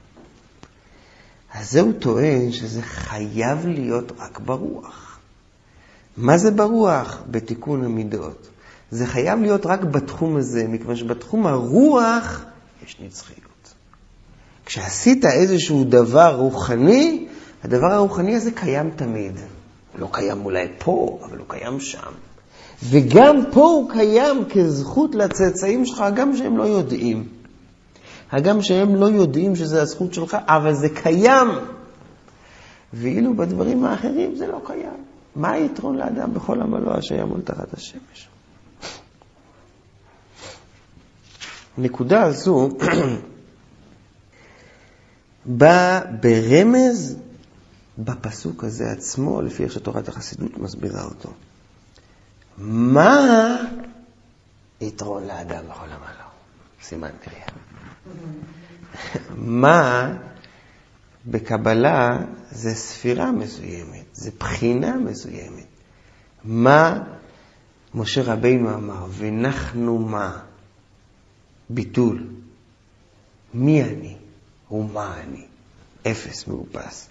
A: אז זהו טוען שזה חייב להיות רק ברוח. מה זה ברוח? בתיקון המידות. זה חייב להיות רק בתחום הזה, מכיוון שבתחום הרוח יש נצחיות. כשעשית איזשהו דבר רוחני, הדבר הרוחני הזה קיים תמיד. לא קיים אולי פה, אבל הוא קיים שם. וגם פה הוא קיים כזכות לצאצאים שלך, גם שהם לא יודעים. הגם שהם לא יודעים שזה הזכות שלך, אבל זה קיים. ואילו בדברים האחרים זה לא קיים. מה היתרון לאדם בכל עמלו אשר יעמול תחת השמש? הנקודה הזו באה ברמז בפסוק הזה עצמו, לפי איך שתורת החסידות מסבירה אותו. מה יתרון לאדם בכל עמלו? סימן קריאה. מה בקבלה זה ספירה מסוימת, זה בחינה מסוימת. מה משה רבינו אמר, ונחנו מה? ביטול. מי אני ומה אני? אפס מאופס.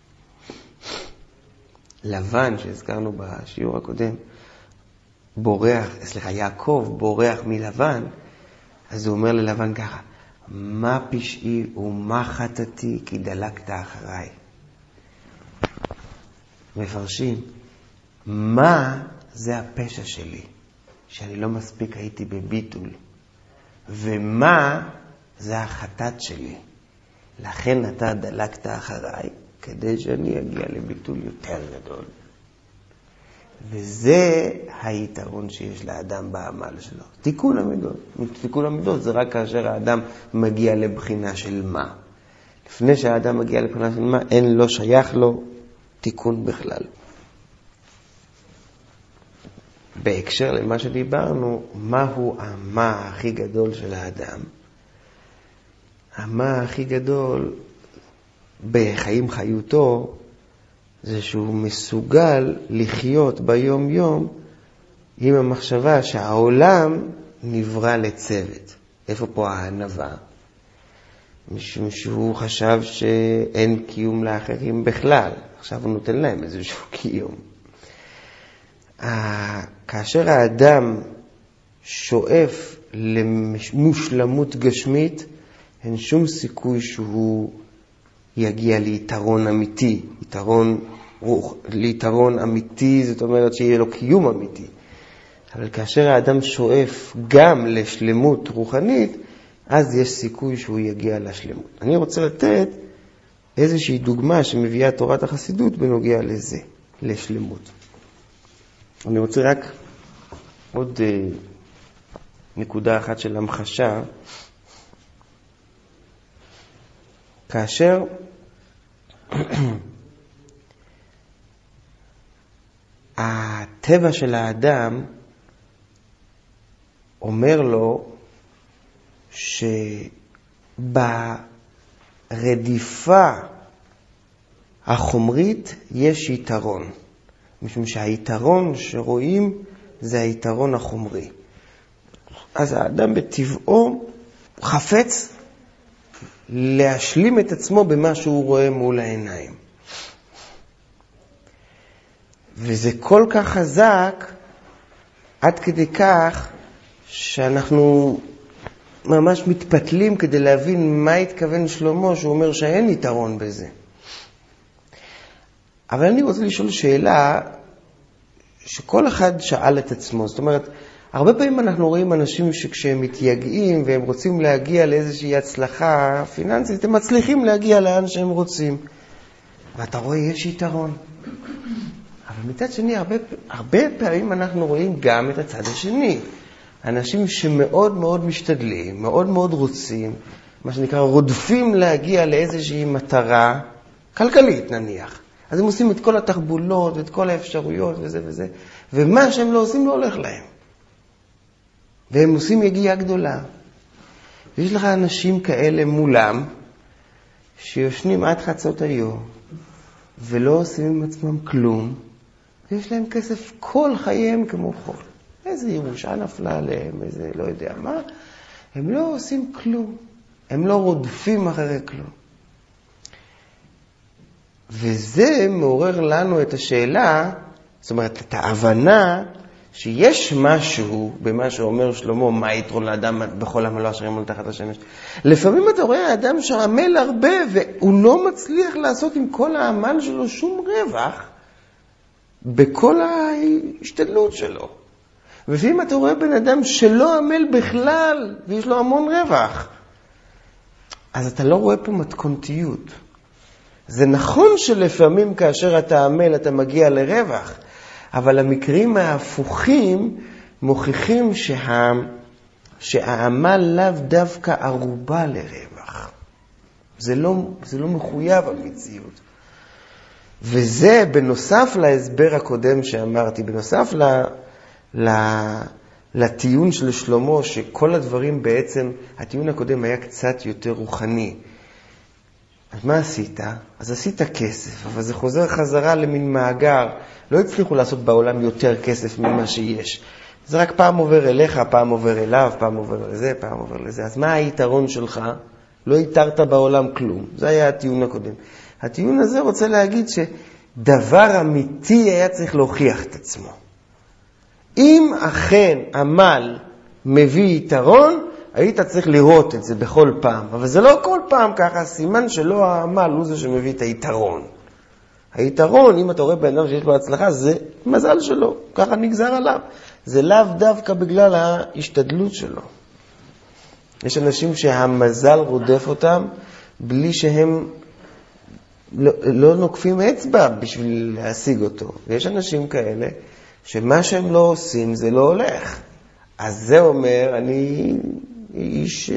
A: לבן שהזכרנו בשיעור הקודם, בורח, סליחה, יעקב בורח מלבן, אז הוא אומר ללבן ככה, מה פשעי ומה חטאתי כי דלקת אחריי. מפרשים, מה זה הפשע שלי, שאני לא מספיק הייתי בביטול, ומה זה החטאת שלי, לכן אתה דלקת אחריי, כדי שאני אגיע לביטול יותר גדול. וזה היתרון שיש לאדם בעמל שלו. תיקון המידות. תיקון המידות זה רק כאשר האדם מגיע לבחינה של מה. לפני שהאדם מגיע לבחינה של מה, אין לו שייך לו תיקון בכלל. בהקשר למה שדיברנו, מהו המה הכי גדול של האדם? המה הכי גדול בחיים חיותו, זה שהוא מסוגל לחיות ביום יום עם המחשבה שהעולם נברא לצוות. איפה פה הענווה? משום שהוא חשב שאין קיום לאחרים בכלל. עכשיו הוא נותן להם איזשהו קיום. כאשר האדם שואף למושלמות גשמית, אין שום סיכוי שהוא יגיע ליתרון אמיתי. יתרון, ליתרון אמיתי זאת אומרת שיהיה לו קיום אמיתי. אבל כאשר האדם שואף גם לשלמות רוחנית, אז יש סיכוי שהוא יגיע לשלמות. אני רוצה לתת איזושהי דוגמה שמביאה תורת החסידות בנוגע לזה, לשלמות. אני רוצה רק עוד נקודה אחת של המחשה. כאשר הטבע של האדם אומר לו שברדיפה החומרית יש יתרון. משום שהיתרון שרואים זה היתרון החומרי. אז האדם בטבעו חפץ להשלים את עצמו במה שהוא רואה מול העיניים. וזה כל כך חזק עד כדי כך שאנחנו ממש מתפתלים כדי להבין מה התכוון שלמה שהוא אומר שאין יתרון בזה. אבל אני רוצה לשאול שאלה שכל אחד שאל את עצמו. זאת אומרת, הרבה פעמים אנחנו רואים אנשים שכשהם מתייגעים והם רוצים להגיע לאיזושהי הצלחה פיננסית, הם מצליחים להגיע לאן שהם רוצים. ואתה רואה, יש יתרון. אבל מצד שני, הרבה, הרבה פעמים אנחנו רואים גם את הצד השני. אנשים שמאוד מאוד משתדלים, מאוד מאוד רוצים, מה שנקרא רודפים להגיע לאיזושהי מטרה כלכלית נניח. אז הם עושים את כל התחבולות ואת כל האפשרויות וזה וזה, ומה שהם לא עושים לא הולך להם. והם עושים יגיעה גדולה. ויש לך אנשים כאלה מולם, שיושנים עד חצות היום, ולא עושים עם עצמם כלום, ויש להם כסף כל חייהם כמו חול. איזה ירושה נפלה עליהם, איזה לא יודע מה. הם לא עושים כלום. הם לא רודפים אחרי כלום. וזה מעורר לנו את השאלה, זאת אומרת, את ההבנה שיש משהו במה שאומר שלמה, מה יתרון לאדם בכל עמלו אשר יעמול תחת השמש. לפעמים אתה רואה האדם שעמל הרבה והוא לא מצליח לעשות עם כל העמל שלו שום רווח בכל ההשתדלות שלו. ולפעמים אתה רואה בן אדם שלא עמל בכלל ויש לו המון רווח. אז אתה לא רואה פה מתכונתיות. זה נכון שלפעמים כאשר אתה עמל אתה מגיע לרווח, אבל המקרים ההפוכים מוכיחים שה... שהעמל לאו דווקא ערובה לרווח. זה לא, זה לא מחויב המציאות. וזה בנוסף להסבר הקודם שאמרתי, בנוסף ל... ל... לטיעון של שלמה, שכל הדברים בעצם, הטיעון הקודם היה קצת יותר רוחני. אז מה עשית? אז עשית כסף, אבל זה חוזר חזרה למין מאגר. לא הצליחו לעשות בעולם יותר כסף ממה שיש. זה רק פעם עובר אליך, פעם עובר אליו, פעם עובר לזה, פעם עובר לזה. אז מה היתרון שלך? לא יתרת בעולם כלום. זה היה הטיעון הקודם. הטיעון הזה רוצה להגיד שדבר אמיתי היה צריך להוכיח את עצמו. אם אכן עמל מביא יתרון, היית צריך לראות את זה בכל פעם. אבל זה לא כל פעם ככה, סימן שלא העמל הוא זה שמביא את היתרון. היתרון, אם אתה רואה בן אדם שיש לו הצלחה, זה מזל שלו, ככה נגזר עליו. זה לאו דווקא בגלל ההשתדלות שלו. יש אנשים שהמזל רודף אותם, בלי שהם לא, לא נוקפים אצבע בשביל להשיג אותו. ויש אנשים כאלה, שמה שהם לא עושים זה לא הולך. אז זה אומר, אני איש,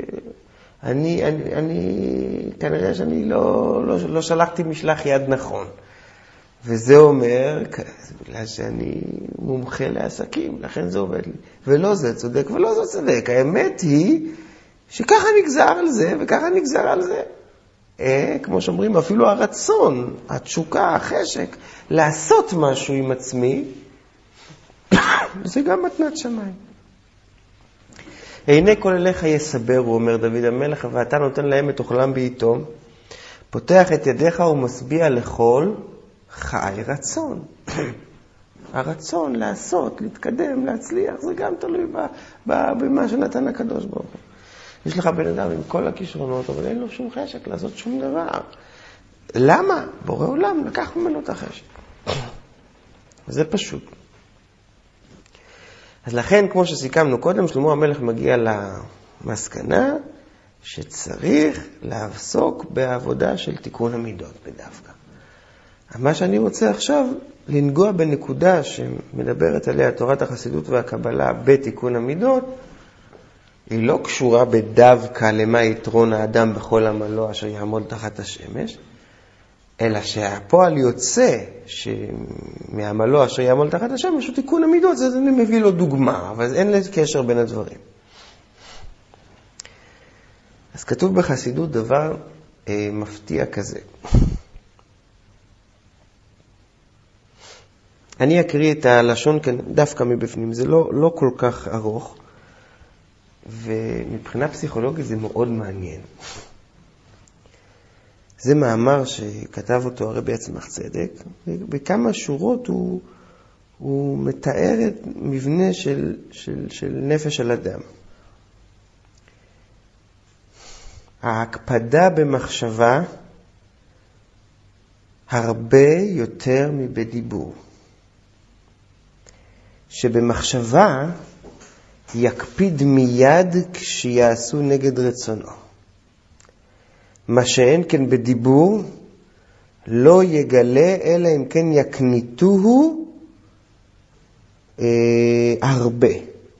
A: אני, אני, אני, כנראה שאני לא, לא, לא שלחתי משלח יד נכון. וזה אומר, זה בגלל שאני מומחה לעסקים, לכן זה עובד לי. ולא זה צודק ולא זה צודק. האמת היא שככה נגזר על זה וככה נגזר על זה. אה, כמו שאומרים, אפילו הרצון, התשוקה, החשק, לעשות משהו עם עצמי, זה גם מתנת שמיים. הנה כל אליך יסבר, הוא אומר דוד המלך, ואתה נותן להם את אוכלם בעיתום, פותח את ידיך ומשביע לכל חי רצון. הרצון לעשות, להתקדם, להצליח, זה גם תלוי במה שנתן הקדוש ברוך הוא. יש לך בן אדם עם כל הכישרונות, אבל אין לו שום חשק לעשות שום דבר. למה? בורא עולם לקח ממנו את החשק. זה פשוט. אז לכן, כמו שסיכמנו קודם, שלמה המלך מגיע למסקנה שצריך לעסוק בעבודה של תיקון המידות בדווקא. מה שאני רוצה עכשיו, לנגוע בנקודה שמדברת עליה תורת החסידות והקבלה בתיקון המידות, היא לא קשורה בדווקא למה יתרון האדם בכל עמלו אשר יעמוד תחת השמש, אלא שהפועל יוצא שמעמלו אשר יעמול תחת השם, משהו תיקון המידות, אז אני מביא לו דוגמה, אבל אין לזה קשר בין הדברים. אז כתוב בחסידות דבר אה, מפתיע כזה. אני אקריא את הלשון כאן דווקא מבפנים, זה לא, לא כל כך ארוך, ומבחינה פסיכולוגית זה מאוד מעניין. זה מאמר שכתב אותו הרבי עצמך צדק, ובכמה שורות הוא, הוא מתאר את מבנה של, של, של נפש על אדם. ההקפדה במחשבה הרבה יותר מבדיבור. שבמחשבה יקפיד מיד כשיעשו נגד רצונו. מה שאין כן בדיבור לא יגלה אלא אם כן יקניתוהו אה, הרבה.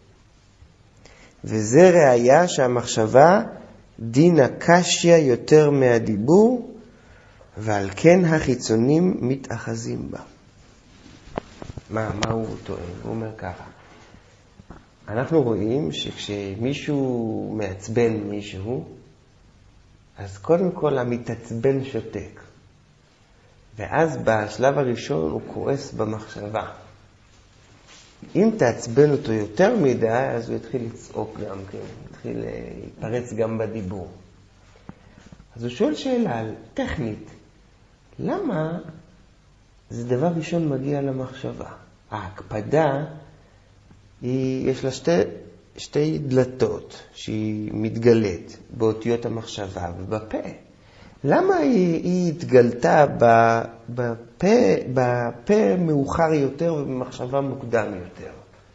A: וזה ראיה שהמחשבה דינה קשיה יותר מהדיבור, ועל כן החיצונים מתאחזים בה. מה, מה הוא טוען? הוא אומר ככה. אנחנו רואים שכשמישהו מעצבן מישהו, אז קודם כל המתעצבן שותק. ואז בשלב הראשון הוא כועס במחשבה. אם תעצבן אותו יותר מדי, אז הוא יתחיל לצעוק גם כן, יתחיל להתפרץ גם בדיבור. אז הוא שואל שאלה טכנית, למה זה דבר ראשון מגיע למחשבה? ההקפדה, היא, יש לה שתי, שתי דלתות שהיא מתגלית באותיות המחשבה ובפה. למה היא, היא התגלתה בפה, בפה מאוחר יותר ובמחשבה מוקדם יותר?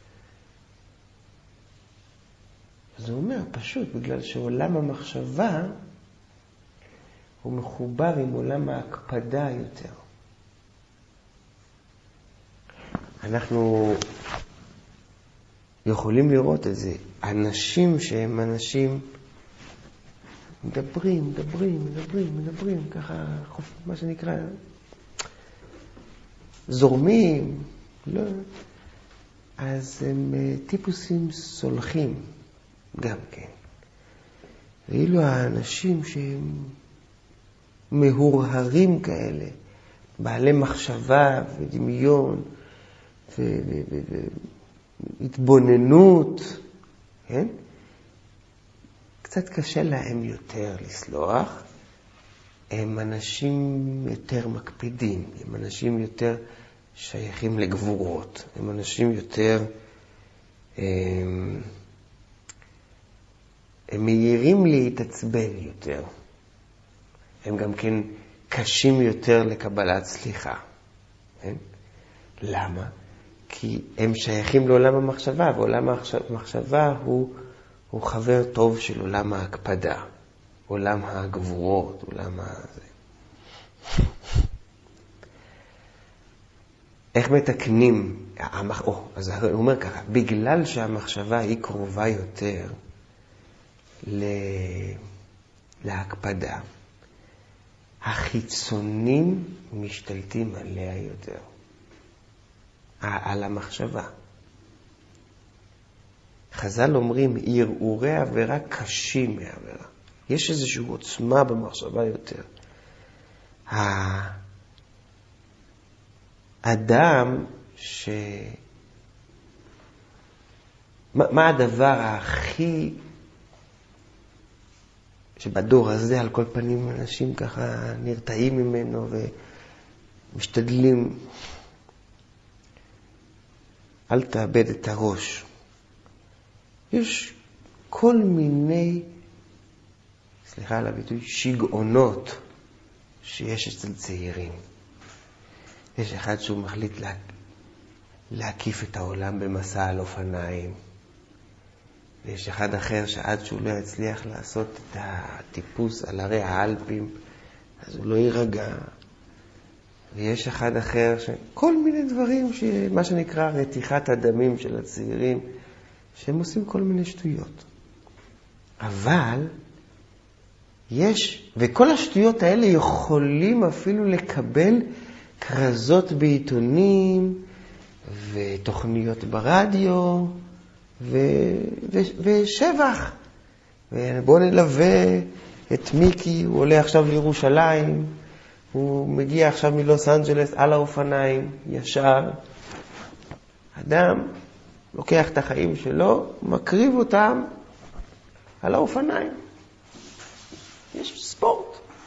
A: אז הוא אומר, פשוט, בגלל שעולם המחשבה הוא מחובר עם עולם ההקפדה יותר. אנחנו יכולים לראות את זה. אנשים שהם אנשים מדברים, מדברים, מדברים, מדברים, ככה, מה שנקרא, זורמים, לא. אז הם טיפוסים סולחים גם כן. ואילו האנשים שהם מהורהרים כאלה, בעלי מחשבה ודמיון והתבוננות, כן? קצת קשה להם יותר לסלוח. הם אנשים יותר מקפידים, הם אנשים יותר שייכים לגבורות, הם אנשים יותר, הם, הם מהירים להתעצבן יותר. הם גם כן קשים יותר לקבלת סליחה. כן? למה? כי הם שייכים לעולם המחשבה, ועולם המחשבה הוא, הוא חבר טוב של עולם ההקפדה, עולם הגבורות, עולם הזה. איך מתקנים? המח... או, אז הוא אומר ככה, בגלל שהמחשבה היא קרובה יותר ל... להקפדה, החיצונים משתלטים עליה יותר, על המחשבה. חז"ל אומרים, ערעורי עבירה קשים מעבירה. יש איזושהי עוצמה במחשבה יותר. האדם ש... מה, מה הדבר הכי... שבדור הזה על כל פנים אנשים ככה נרתעים ממנו ומשתדלים, אל תאבד את הראש. יש כל מיני, סליחה על הביטוי, שגעונות שיש אצל צעירים. יש אחד שהוא מחליט לה, להקיף את העולם במסע על אופניים. ויש אחד אחר שעד שהוא לא יצליח לעשות את הטיפוס על הרי האלפים, אז הוא לא יירגע. ויש אחד אחר שכל מיני דברים, מה שנקרא רתיחת הדמים של הצעירים, שהם עושים כל מיני שטויות. אבל יש, וכל השטויות האלה יכולים אפילו לקבל כרזות בעיתונים ותוכניות ברדיו ו, ו, ושבח. ובואו נלווה את מיקי, הוא עולה עכשיו לירושלים, הוא מגיע עכשיו מלוס אנג'לס על האופניים, ישר. אדם לוקח את החיים שלו, מקריב אותם על האופניים. יש ספורט.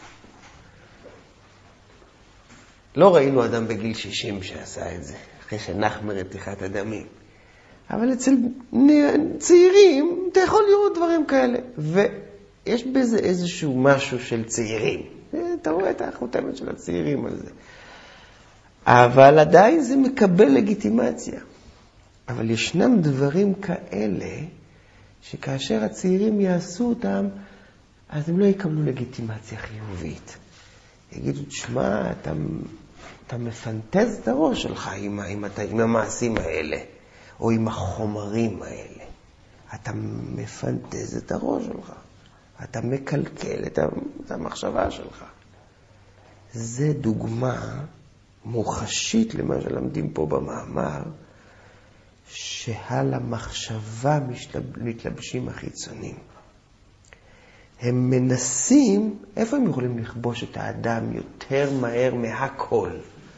A: לא ראינו אדם בגיל שישים שעשה את זה, אחרי שנח מרתיחת הדמים. אבל אצל צעירים אתה יכול לראות דברים כאלה. ויש בזה איזשהו משהו של צעירים. אתה רואה את החותמת של הצעירים על זה. אבל עדיין זה מקבל לגיטימציה. אבל ישנם דברים כאלה שכאשר הצעירים יעשו אותם, אז הם לא יקבלו לגיטימציה חיובית. יגידו, תשמע, אתה, אתה מפנטז את הראש שלך עם, עם, עם המעשים האלה, או עם החומרים האלה. אתה מפנטז את הראש שלך. אתה מקלקל את, את המחשבה שלך. זה דוגמה מוחשית למה שלמדים פה במאמר, שעל המחשבה מתלבשים החיצונים. הם מנסים, איפה הם יכולים לכבוש את האדם יותר מהר מהכל?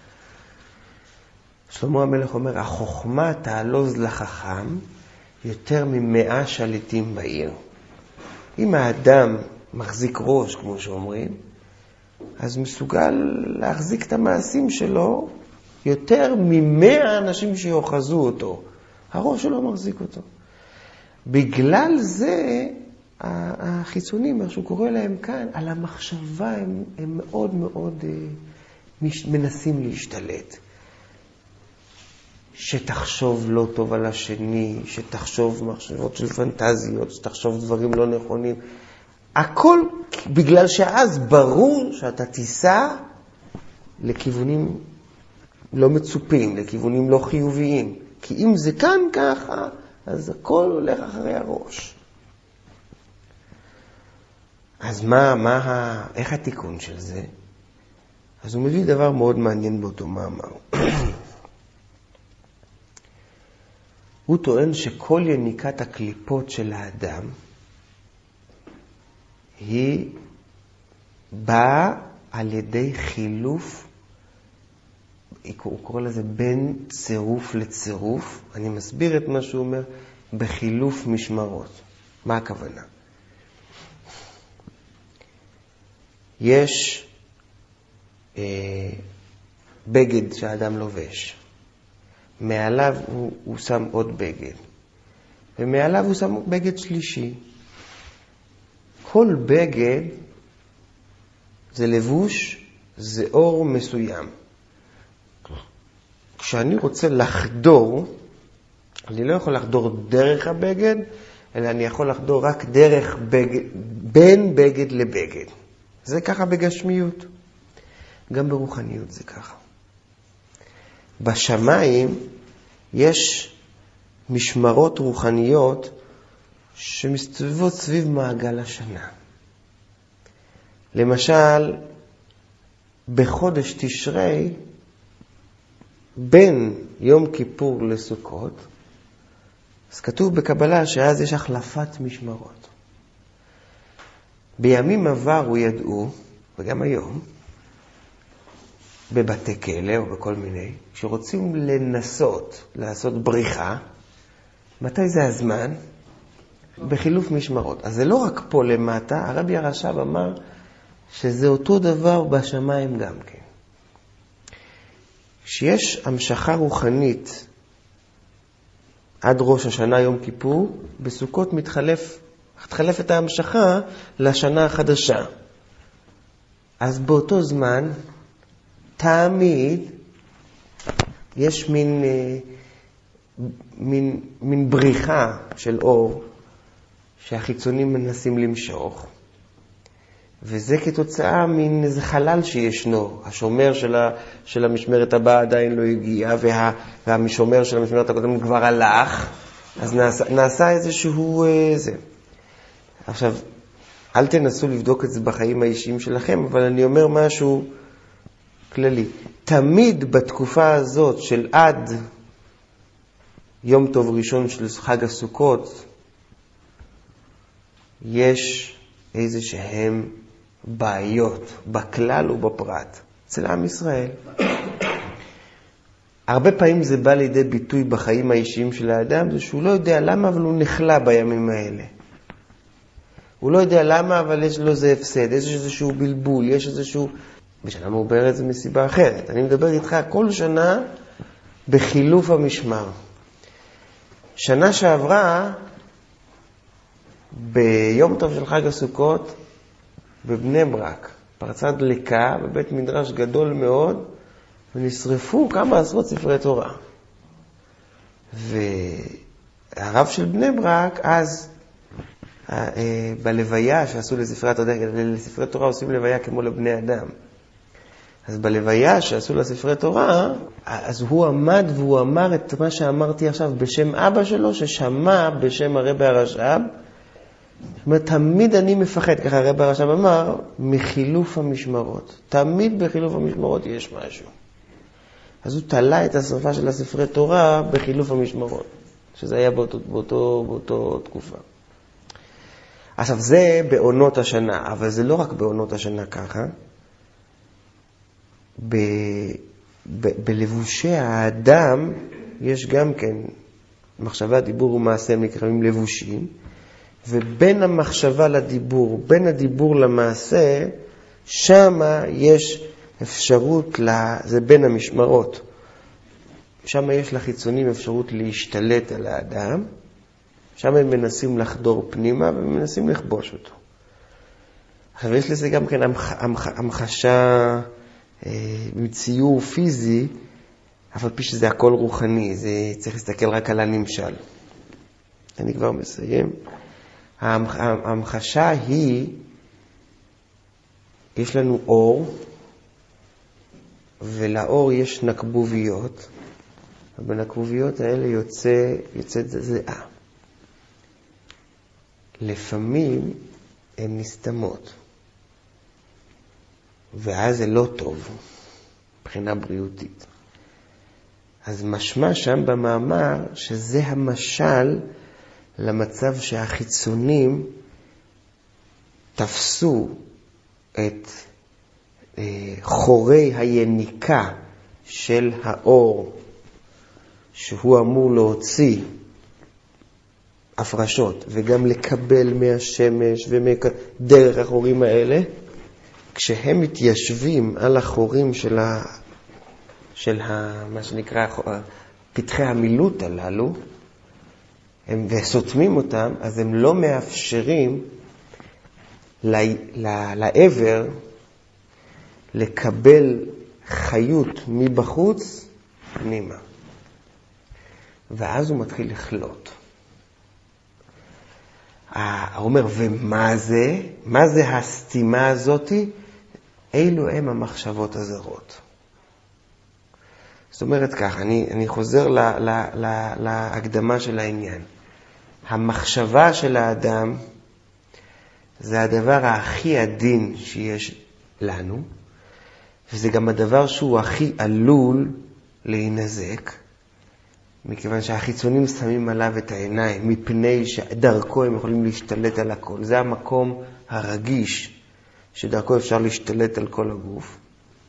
A: שלמה המלך אומר, החוכמה תעלוז לחכם יותר ממאה שליטים בעיר. אם האדם מחזיק ראש, כמו שאומרים, אז מסוגל להחזיק את המעשים שלו יותר ממאה אנשים שיוחזו אותו. הראש שלו מחזיק אותו. בגלל זה, החיצונים, מה שהוא קורא להם כאן, על המחשבה הם, הם מאוד מאוד מנסים להשתלט. שתחשוב לא טוב על השני, שתחשוב מחשבות של פנטזיות, שתחשוב דברים לא נכונים. הכל בגלל שאז ברור שאתה תיסע לכיוונים לא מצופים, לכיוונים לא חיוביים. כי אם זה כאן ככה, אז הכל הולך אחרי הראש. אז מה, מה, איך התיקון של זה? אז הוא מביא דבר מאוד מעניין באותו מאמר. הוא טוען שכל יניקת הקליפות של האדם היא באה על ידי חילוף, הוא קורא לזה בין צירוף לצירוף. אני מסביר את מה שהוא אומר, בחילוף משמרות. מה הכוונה? יש אה, בגד שהאדם לובש. מעליו הוא, הוא שם עוד בגד. ומעליו הוא שם בגד שלישי. כל בגד זה לבוש, זה אור מסוים. כשאני רוצה לחדור, אני לא יכול לחדור דרך הבגד, אלא אני יכול לחדור רק דרך בגד, בין בגד לבגד. זה ככה בגשמיות. גם ברוחניות זה ככה. בשמיים יש משמרות רוחניות שמסתובבות סביב מעגל השנה. למשל, בחודש תשרי, בין יום כיפור לסוכות, אז כתוב בקבלה שאז יש החלפת משמרות. בימים עברו ידעו, וגם היום, בבתי כלא או בכל מיני, שרוצים לנסות לעשות בריחה, מתי זה הזמן? בחילוף משמרות. אז זה לא רק פה למטה, הרבי הרש"ב אמר שזה אותו דבר בשמיים גם כן. כשיש המשכה רוחנית עד ראש השנה יום כיפור, בסוכות מתחלף, מתחלף את ההמשכה לשנה החדשה. אז באותו זמן, תמיד יש מין, מין, מין בריחה של אור שהחיצונים מנסים למשוך. וזה כתוצאה מן איזה חלל שישנו. השומר של, ה, של המשמרת הבאה עדיין לא הגיע, וה, והמשומר של המשמרת הקודמת כבר הלך, אז נעשה, נעשה איזשהו... זה. עכשיו, אל תנסו לבדוק את זה בחיים האישיים שלכם, אבל אני אומר משהו כללי. תמיד בתקופה הזאת של עד יום טוב ראשון של חג הסוכות, יש איזה שהם בעיות, בכלל ובפרט, אצל עם ישראל. הרבה פעמים זה בא לידי ביטוי בחיים האישיים של האדם, זה שהוא לא יודע למה, אבל הוא נחלה בימים האלה. הוא לא יודע למה, אבל יש לו זה הפסד, יש איזשהו בלבול, יש איזשהו... בשנה מעוברת זה מסיבה אחרת. אני מדבר איתך כל שנה בחילוף המשמר. שנה שעברה, ביום טוב של חג הסוכות, בבני ברק, פרצה דלקה בבית מדרש גדול מאוד, ונשרפו כמה עשרות ספרי תורה. והרב של בני ברק, אז בלוויה שעשו לספרי תורה, לספרי תורה עושים לוויה כמו לבני אדם. אז בלוויה שעשו לספרי תורה, אז הוא עמד והוא אמר את מה שאמרתי עכשיו בשם אבא שלו, ששמע בשם הרב הרש"ב. זאת אומרת, תמיד אני מפחד, ככה הרב הרש"ב אמר, מחילוף המשמרות. תמיד בחילוף המשמרות יש משהו. אז הוא תלה את השרפה של הספרי תורה בחילוף המשמרות, שזה היה באותו, באותו, באותו תקופה. עכשיו, זה בעונות השנה, אבל זה לא רק בעונות השנה ככה. ב, ב, בלבושי האדם יש גם כן מחשבה, דיבור ומעשה נקראים לבושים, ובין המחשבה לדיבור, בין הדיבור למעשה, שמה יש אפשרות, לה, זה בין המשמרות. שמה יש לחיצונים אפשרות להשתלט על האדם, שמה הם מנסים לחדור פנימה ומנסים לכבוש אותו. עכשיו יש לזה גם כן המח, המח, המחשה, מציור פיזי, אבל פי שזה הכל רוחני, זה צריך להסתכל רק על הנמשל. אני כבר מסיים. ההמחשה היא, יש לנו אור, ולאור יש נקבוביות, ובנקבוביות האלה יוצא, יוצאת זהה. לפעמים הן נסתמות. ואז זה לא טוב, מבחינה בריאותית. אז משמע שם במאמר שזה המשל למצב שהחיצונים תפסו את חורי היניקה של האור, שהוא אמור להוציא הפרשות וגם לקבל מהשמש ודרך החורים האלה, כשהם מתיישבים על החורים של ה... של ה... מה שנקרא פתחי המילוט הללו, הם וסותמים אותם, אז הם לא מאפשרים ל... ל... לעבר לקבל חיות מבחוץ פנימה. ואז הוא מתחיל לחלות. הוא אומר, ומה זה? מה זה הסתימה הזאת? אילו הם המחשבות הזרות. זאת אומרת כך, אני, אני חוזר ל, ל, ל, להקדמה של העניין. המחשבה של האדם זה הדבר הכי עדין שיש לנו, וזה גם הדבר שהוא הכי עלול להינזק, מכיוון שהחיצונים שמים עליו את העיניים, מפני שדרכו הם יכולים להשתלט על הכל. זה המקום הרגיש שדרכו אפשר להשתלט על כל הגוף.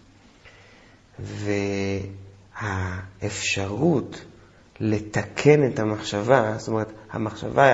A: והאפשרות לתקן את המחשבה, זאת אומרת, המחשבה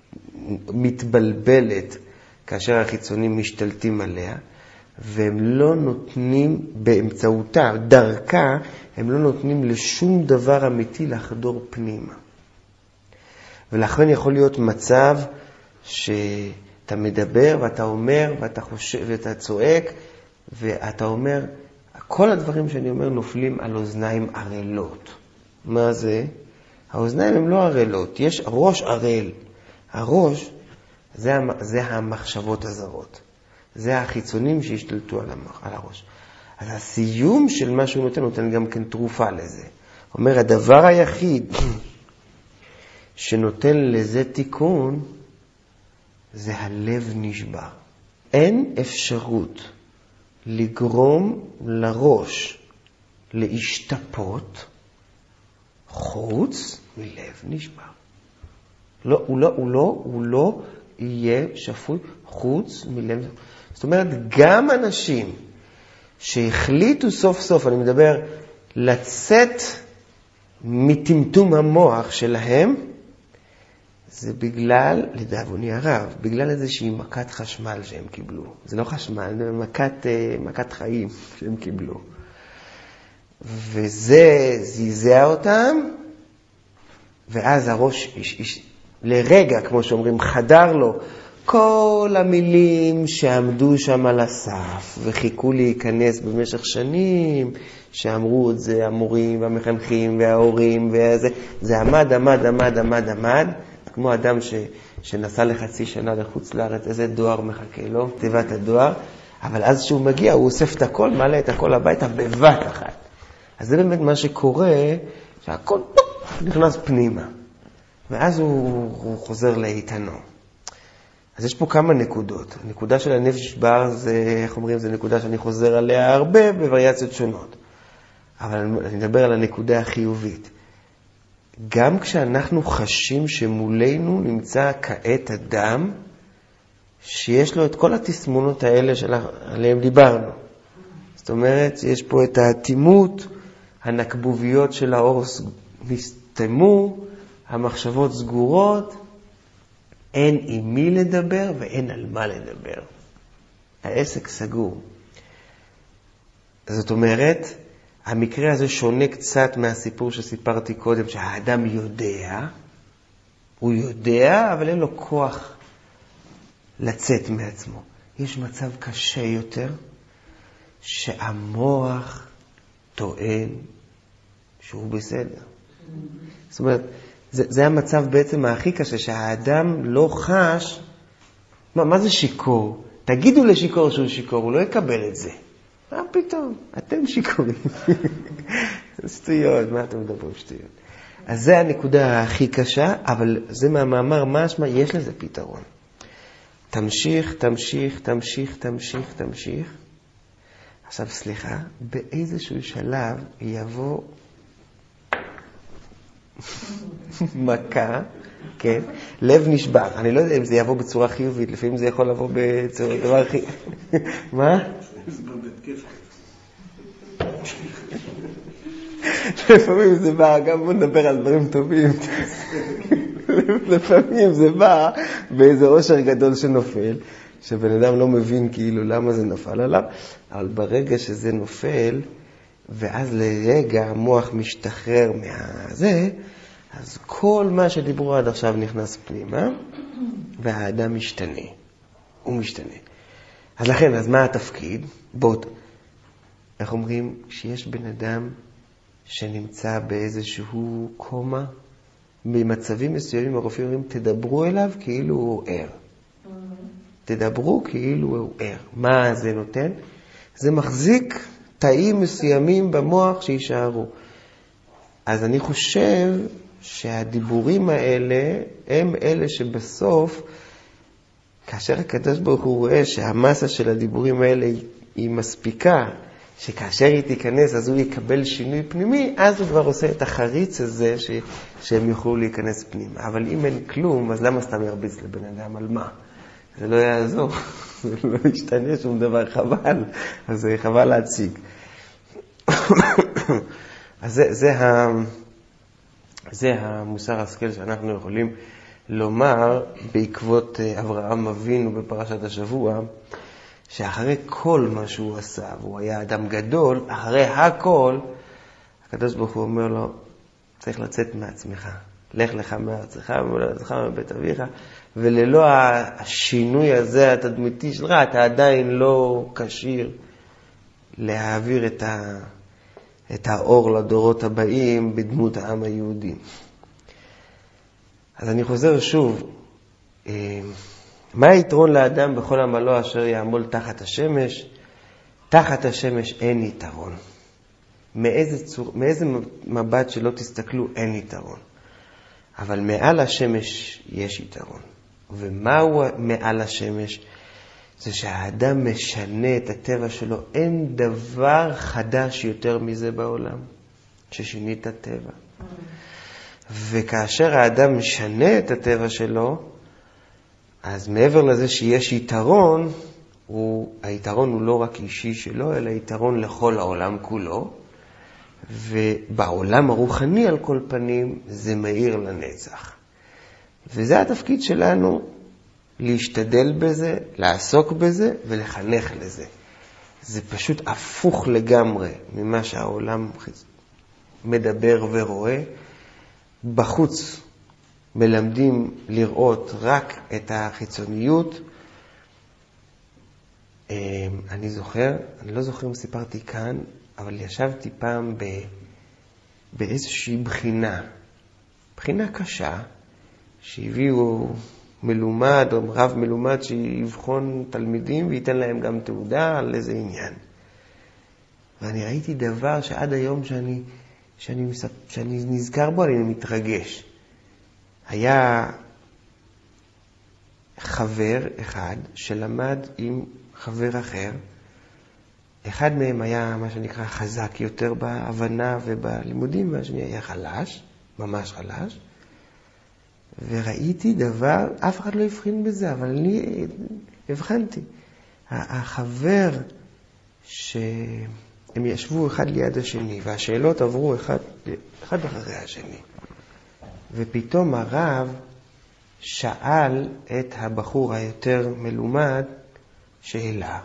A: מתבלבלת כאשר החיצונים משתלטים עליה, והם לא נותנים באמצעותה, דרכה, הם לא נותנים לשום דבר אמיתי לחדור פנימה. ולכן יכול להיות מצב שאתה מדבר ואתה אומר ואתה חושב ואתה צועק ואתה אומר, כל הדברים שאני אומר נופלים על אוזניים ערלות. מה זה? האוזניים הם לא ערלות, יש ראש ערל. הראש זה, זה המחשבות הזרות. זה החיצונים שהשתלטו על, המח, על הראש. אז הסיום של מה שהוא נותן, נותן גם כן תרופה לזה. אומר, הדבר היחיד שנותן לזה תיקון, זה הלב נשבר. אין אפשרות לגרום לראש להשתפות חוץ מלב נשבר. לא, הוא לא, הוא לא, הוא לא יהיה שפוי חוץ מלב. זאת אומרת, גם אנשים שהחליטו סוף סוף, אני מדבר, לצאת מטמטום המוח שלהם, זה בגלל, לדאבוני הרב, בגלל איזושהי מכת חשמל שהם קיבלו. זה לא חשמל, זה מכת, מכת חיים שהם קיבלו. וזה זיזע אותם, ואז הראש, איש, איש, לרגע, כמו שאומרים, חדר לו כל המילים שעמדו שם על הסף, וחיכו להיכנס במשך שנים, שאמרו את זה המורים והמחנכים וההורים, וזה, זה עמד, עמד, עמד, עמד, עמד, כמו אדם ש, שנסע לחצי שנה לחוץ לארץ, איזה דואר מחכה לו, תיבת הדואר, אבל אז שהוא מגיע, הוא אוסף את הכל, מעלה את הכל הביתה בבת אחת. אז זה באמת מה שקורה, שהכל נכנס פנימה, ואז הוא, הוא חוזר לאיתנו. אז יש פה כמה נקודות. הנקודה של הנפש בר, זה, איך אומרים, זה נקודה שאני חוזר עליה הרבה בווריאציות שונות. אבל אני מדבר על הנקודה החיובית. גם כשאנחנו חשים שמולנו נמצא כעת אדם, שיש לו את כל התסמונות האלה שעליהם דיברנו. זאת אומרת, יש פה את האטימות, הנקבוביות של האור נסתמו, המחשבות סגורות, אין עם מי לדבר ואין על מה לדבר. העסק סגור. זאת אומרת, המקרה הזה שונה קצת מהסיפור שסיפרתי קודם, שהאדם יודע, הוא יודע, אבל אין לו כוח לצאת מעצמו. יש מצב קשה יותר, שהמוח טוען שהוא בסדר. זאת אומרת, זה, זה המצב בעצם הכי קשה, שהאדם לא חש, מה, מה זה שיקור? תגידו לשיקור שהוא שיקור, הוא לא יקבל את זה. מה פתאום? אתם שיקורים. שטויות, מה אתם מדברים שטויות? אז זה הנקודה הכי קשה, אבל זה מהמאמר משמע, יש לזה פתרון. תמשיך, תמשיך, תמשיך, תמשיך, תמשיך. עכשיו סליחה, באיזשהו שלב יבוא מכה, כן? לב נשבר. אני לא יודע אם זה יבוא בצורה חיובית, לפעמים זה יכול לבוא בצורה דבר הכי... מה? לפעמים זה בא, גם בוא נדבר על דברים טובים. לפעמים זה בא באיזה עושר גדול שנופל, שבן אדם לא מבין כאילו למה זה נפל עליו, אבל ברגע שזה נופל, ואז לרגע המוח משתחרר מהזה, אז כל מה שדיברו עד עכשיו נכנס פנימה, והאדם משתנה. הוא משתנה. אז לכן, אז מה התפקיד? בוא, איך אומרים? כשיש בן אדם שנמצא באיזשהו קומה, במצבים מסוימים הרופאים אומרים, תדברו אליו כאילו הוא ער. תדברו כאילו הוא ער. מה זה נותן? זה מחזיק תאים מסוימים במוח שישארו. אז אני חושב שהדיבורים האלה הם אלה שבסוף, כאשר הקדוש ברוך הוא רואה שהמסה של הדיבורים האלה היא, היא מספיקה, שכאשר היא תיכנס אז הוא יקבל שינוי פנימי, אז הוא כבר עושה את החריץ הזה ש, שהם יוכלו להיכנס פנימה. אבל אם אין כלום, אז למה סתם ירביץ לבן אדם? על מה? זה לא יעזור, זה לא ישתנה שום דבר, חבל, אז זה חבל להציג. אז זה, זה, ה, זה המוסר השכל שאנחנו יכולים לומר בעקבות אברהם אבינו בפרשת השבוע, שאחרי כל מה שהוא עשה, והוא היה אדם גדול, אחרי הכל, הקדוש ברוך הוא אומר לו, צריך לצאת מעצמך. לך לך מארצך ומולדתך מבית אביך, וללא השינוי הזה התדמיתי שלך, אתה עדיין לא כשיר להעביר את, ה, את האור לדורות הבאים בדמות העם היהודי. אז אני חוזר שוב, מה היתרון לאדם בכל עמלו אשר יעמול תחת השמש? תחת השמש אין יתרון. מאיזה, צור, מאיזה מבט שלא תסתכלו אין יתרון. אבל מעל השמש יש יתרון. ומהו מעל השמש? זה שהאדם משנה את הטבע שלו. אין דבר חדש יותר מזה בעולם, ששינית הטבע. וכאשר האדם משנה את הטבע שלו, אז מעבר לזה שיש יתרון, הוא, היתרון הוא לא רק אישי שלו, אלא יתרון לכל העולם כולו. ובעולם הרוחני על כל פנים זה מאיר לנצח. וזה התפקיד שלנו, להשתדל בזה, לעסוק בזה ולחנך לזה. זה פשוט הפוך לגמרי ממה שהעולם מדבר ורואה. בחוץ מלמדים לראות רק את החיצוניות. אני זוכר, אני לא זוכר אם סיפרתי כאן, אבל ישבתי פעם ב, באיזושהי בחינה, בחינה קשה, שהביאו מלומד או רב מלומד שיבחון תלמידים וייתן להם גם תעודה על איזה עניין. ואני ראיתי דבר שעד היום שאני, שאני, שאני נזכר בו, אני מתרגש. היה חבר אחד שלמד עם חבר אחר. אחד מהם היה מה שנקרא חזק יותר בהבנה ובלימודים, והשני היה חלש, ממש חלש. וראיתי דבר, אף אחד לא הבחין בזה, אבל אני הבחנתי. החבר שהם ישבו אחד ליד השני, והשאלות עברו אחד, אחד אחרי השני. ופתאום הרב שאל את הבחור היותר מלומד שאלה.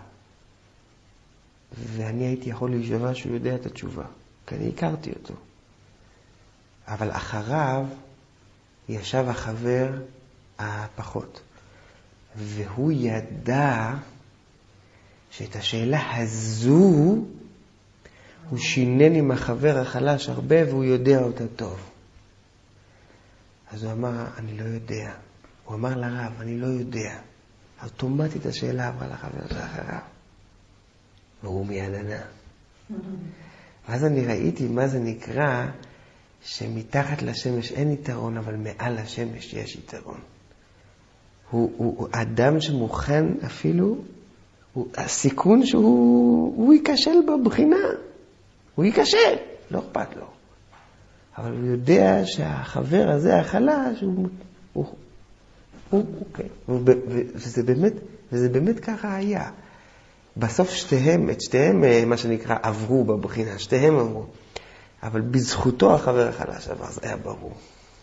A: ואני הייתי יכול להישבע שהוא יודע את התשובה, כי אני הכרתי אותו. אבל אחריו ישב החבר הפחות. והוא ידע שאת השאלה הזו הוא שינן עם החבר החלש הרבה, והוא יודע אותה טוב. אז הוא אמר, אני לא יודע. הוא אמר לרב, אני לא יודע. אוטומטית השאלה עברה לחבר שאחריו. והוא מיד ענה. ואז אני ראיתי מה זה נקרא, שמתחת לשמש אין יתרון, אבל מעל השמש יש יתרון. הוא, הוא, הוא אדם שמוכן אפילו, הוא, הסיכון שהוא הוא ייכשל בבחינה. הוא ייכשל, לא אכפת לו. אבל הוא יודע שהחבר הזה החלש, הוא, הוא, הוא, הוא, כן. וזה באמת, וזה באמת ככה היה. בסוף שתיהם, את שתיהם, מה שנקרא, עברו בבחינה, שתיהם עברו. אבל בזכותו החבר החלש עבר, זה היה ברור.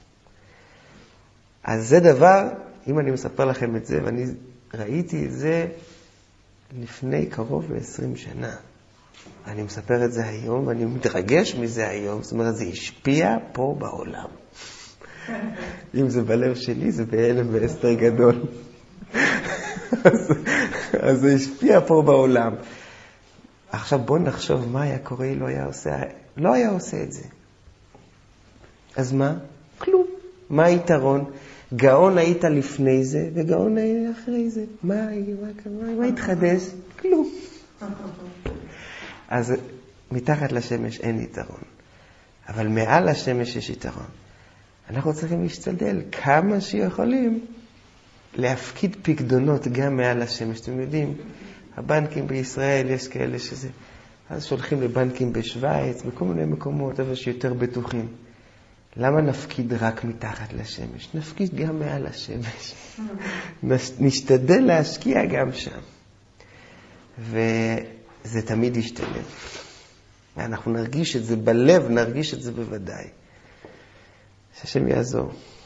A: אז זה דבר, אם אני מספר לכם את זה, ואני ראיתי את זה לפני קרוב ל-עשרים שנה. אני מספר את זה היום, ואני מתרגש מזה היום, זאת אומרת, זה השפיע פה בעולם. אם זה בלב שלי, זה בהלם והסתר גדול. אז, אז זה השפיע פה בעולם. עכשיו בוא נחשוב מה היה קורה אם לא היה עושה, לא היה עושה את זה. אז מה? כלום. מה היתרון? גאון היית לפני זה, וגאון היית אחרי זה. מה, מה, מה, מה התחדש? כלום. אז מתחת לשמש אין יתרון. אבל מעל השמש יש יתרון. אנחנו צריכים להשתדל כמה שיכולים להפקיד פקדונות גם מעל השמש. אתם יודעים, הבנקים בישראל יש כאלה שזה, אז שולחים לבנקים בשוויץ, בכל מיני מקומות, אבל שיותר בטוחים. למה נפקיד רק מתחת לשמש? נפקיד גם מעל השמש. נשתדל להשקיע גם שם. וזה תמיד ישתלב. אנחנו נרגיש את זה בלב, נרגיש את זה בוודאי. שהשם יעזור.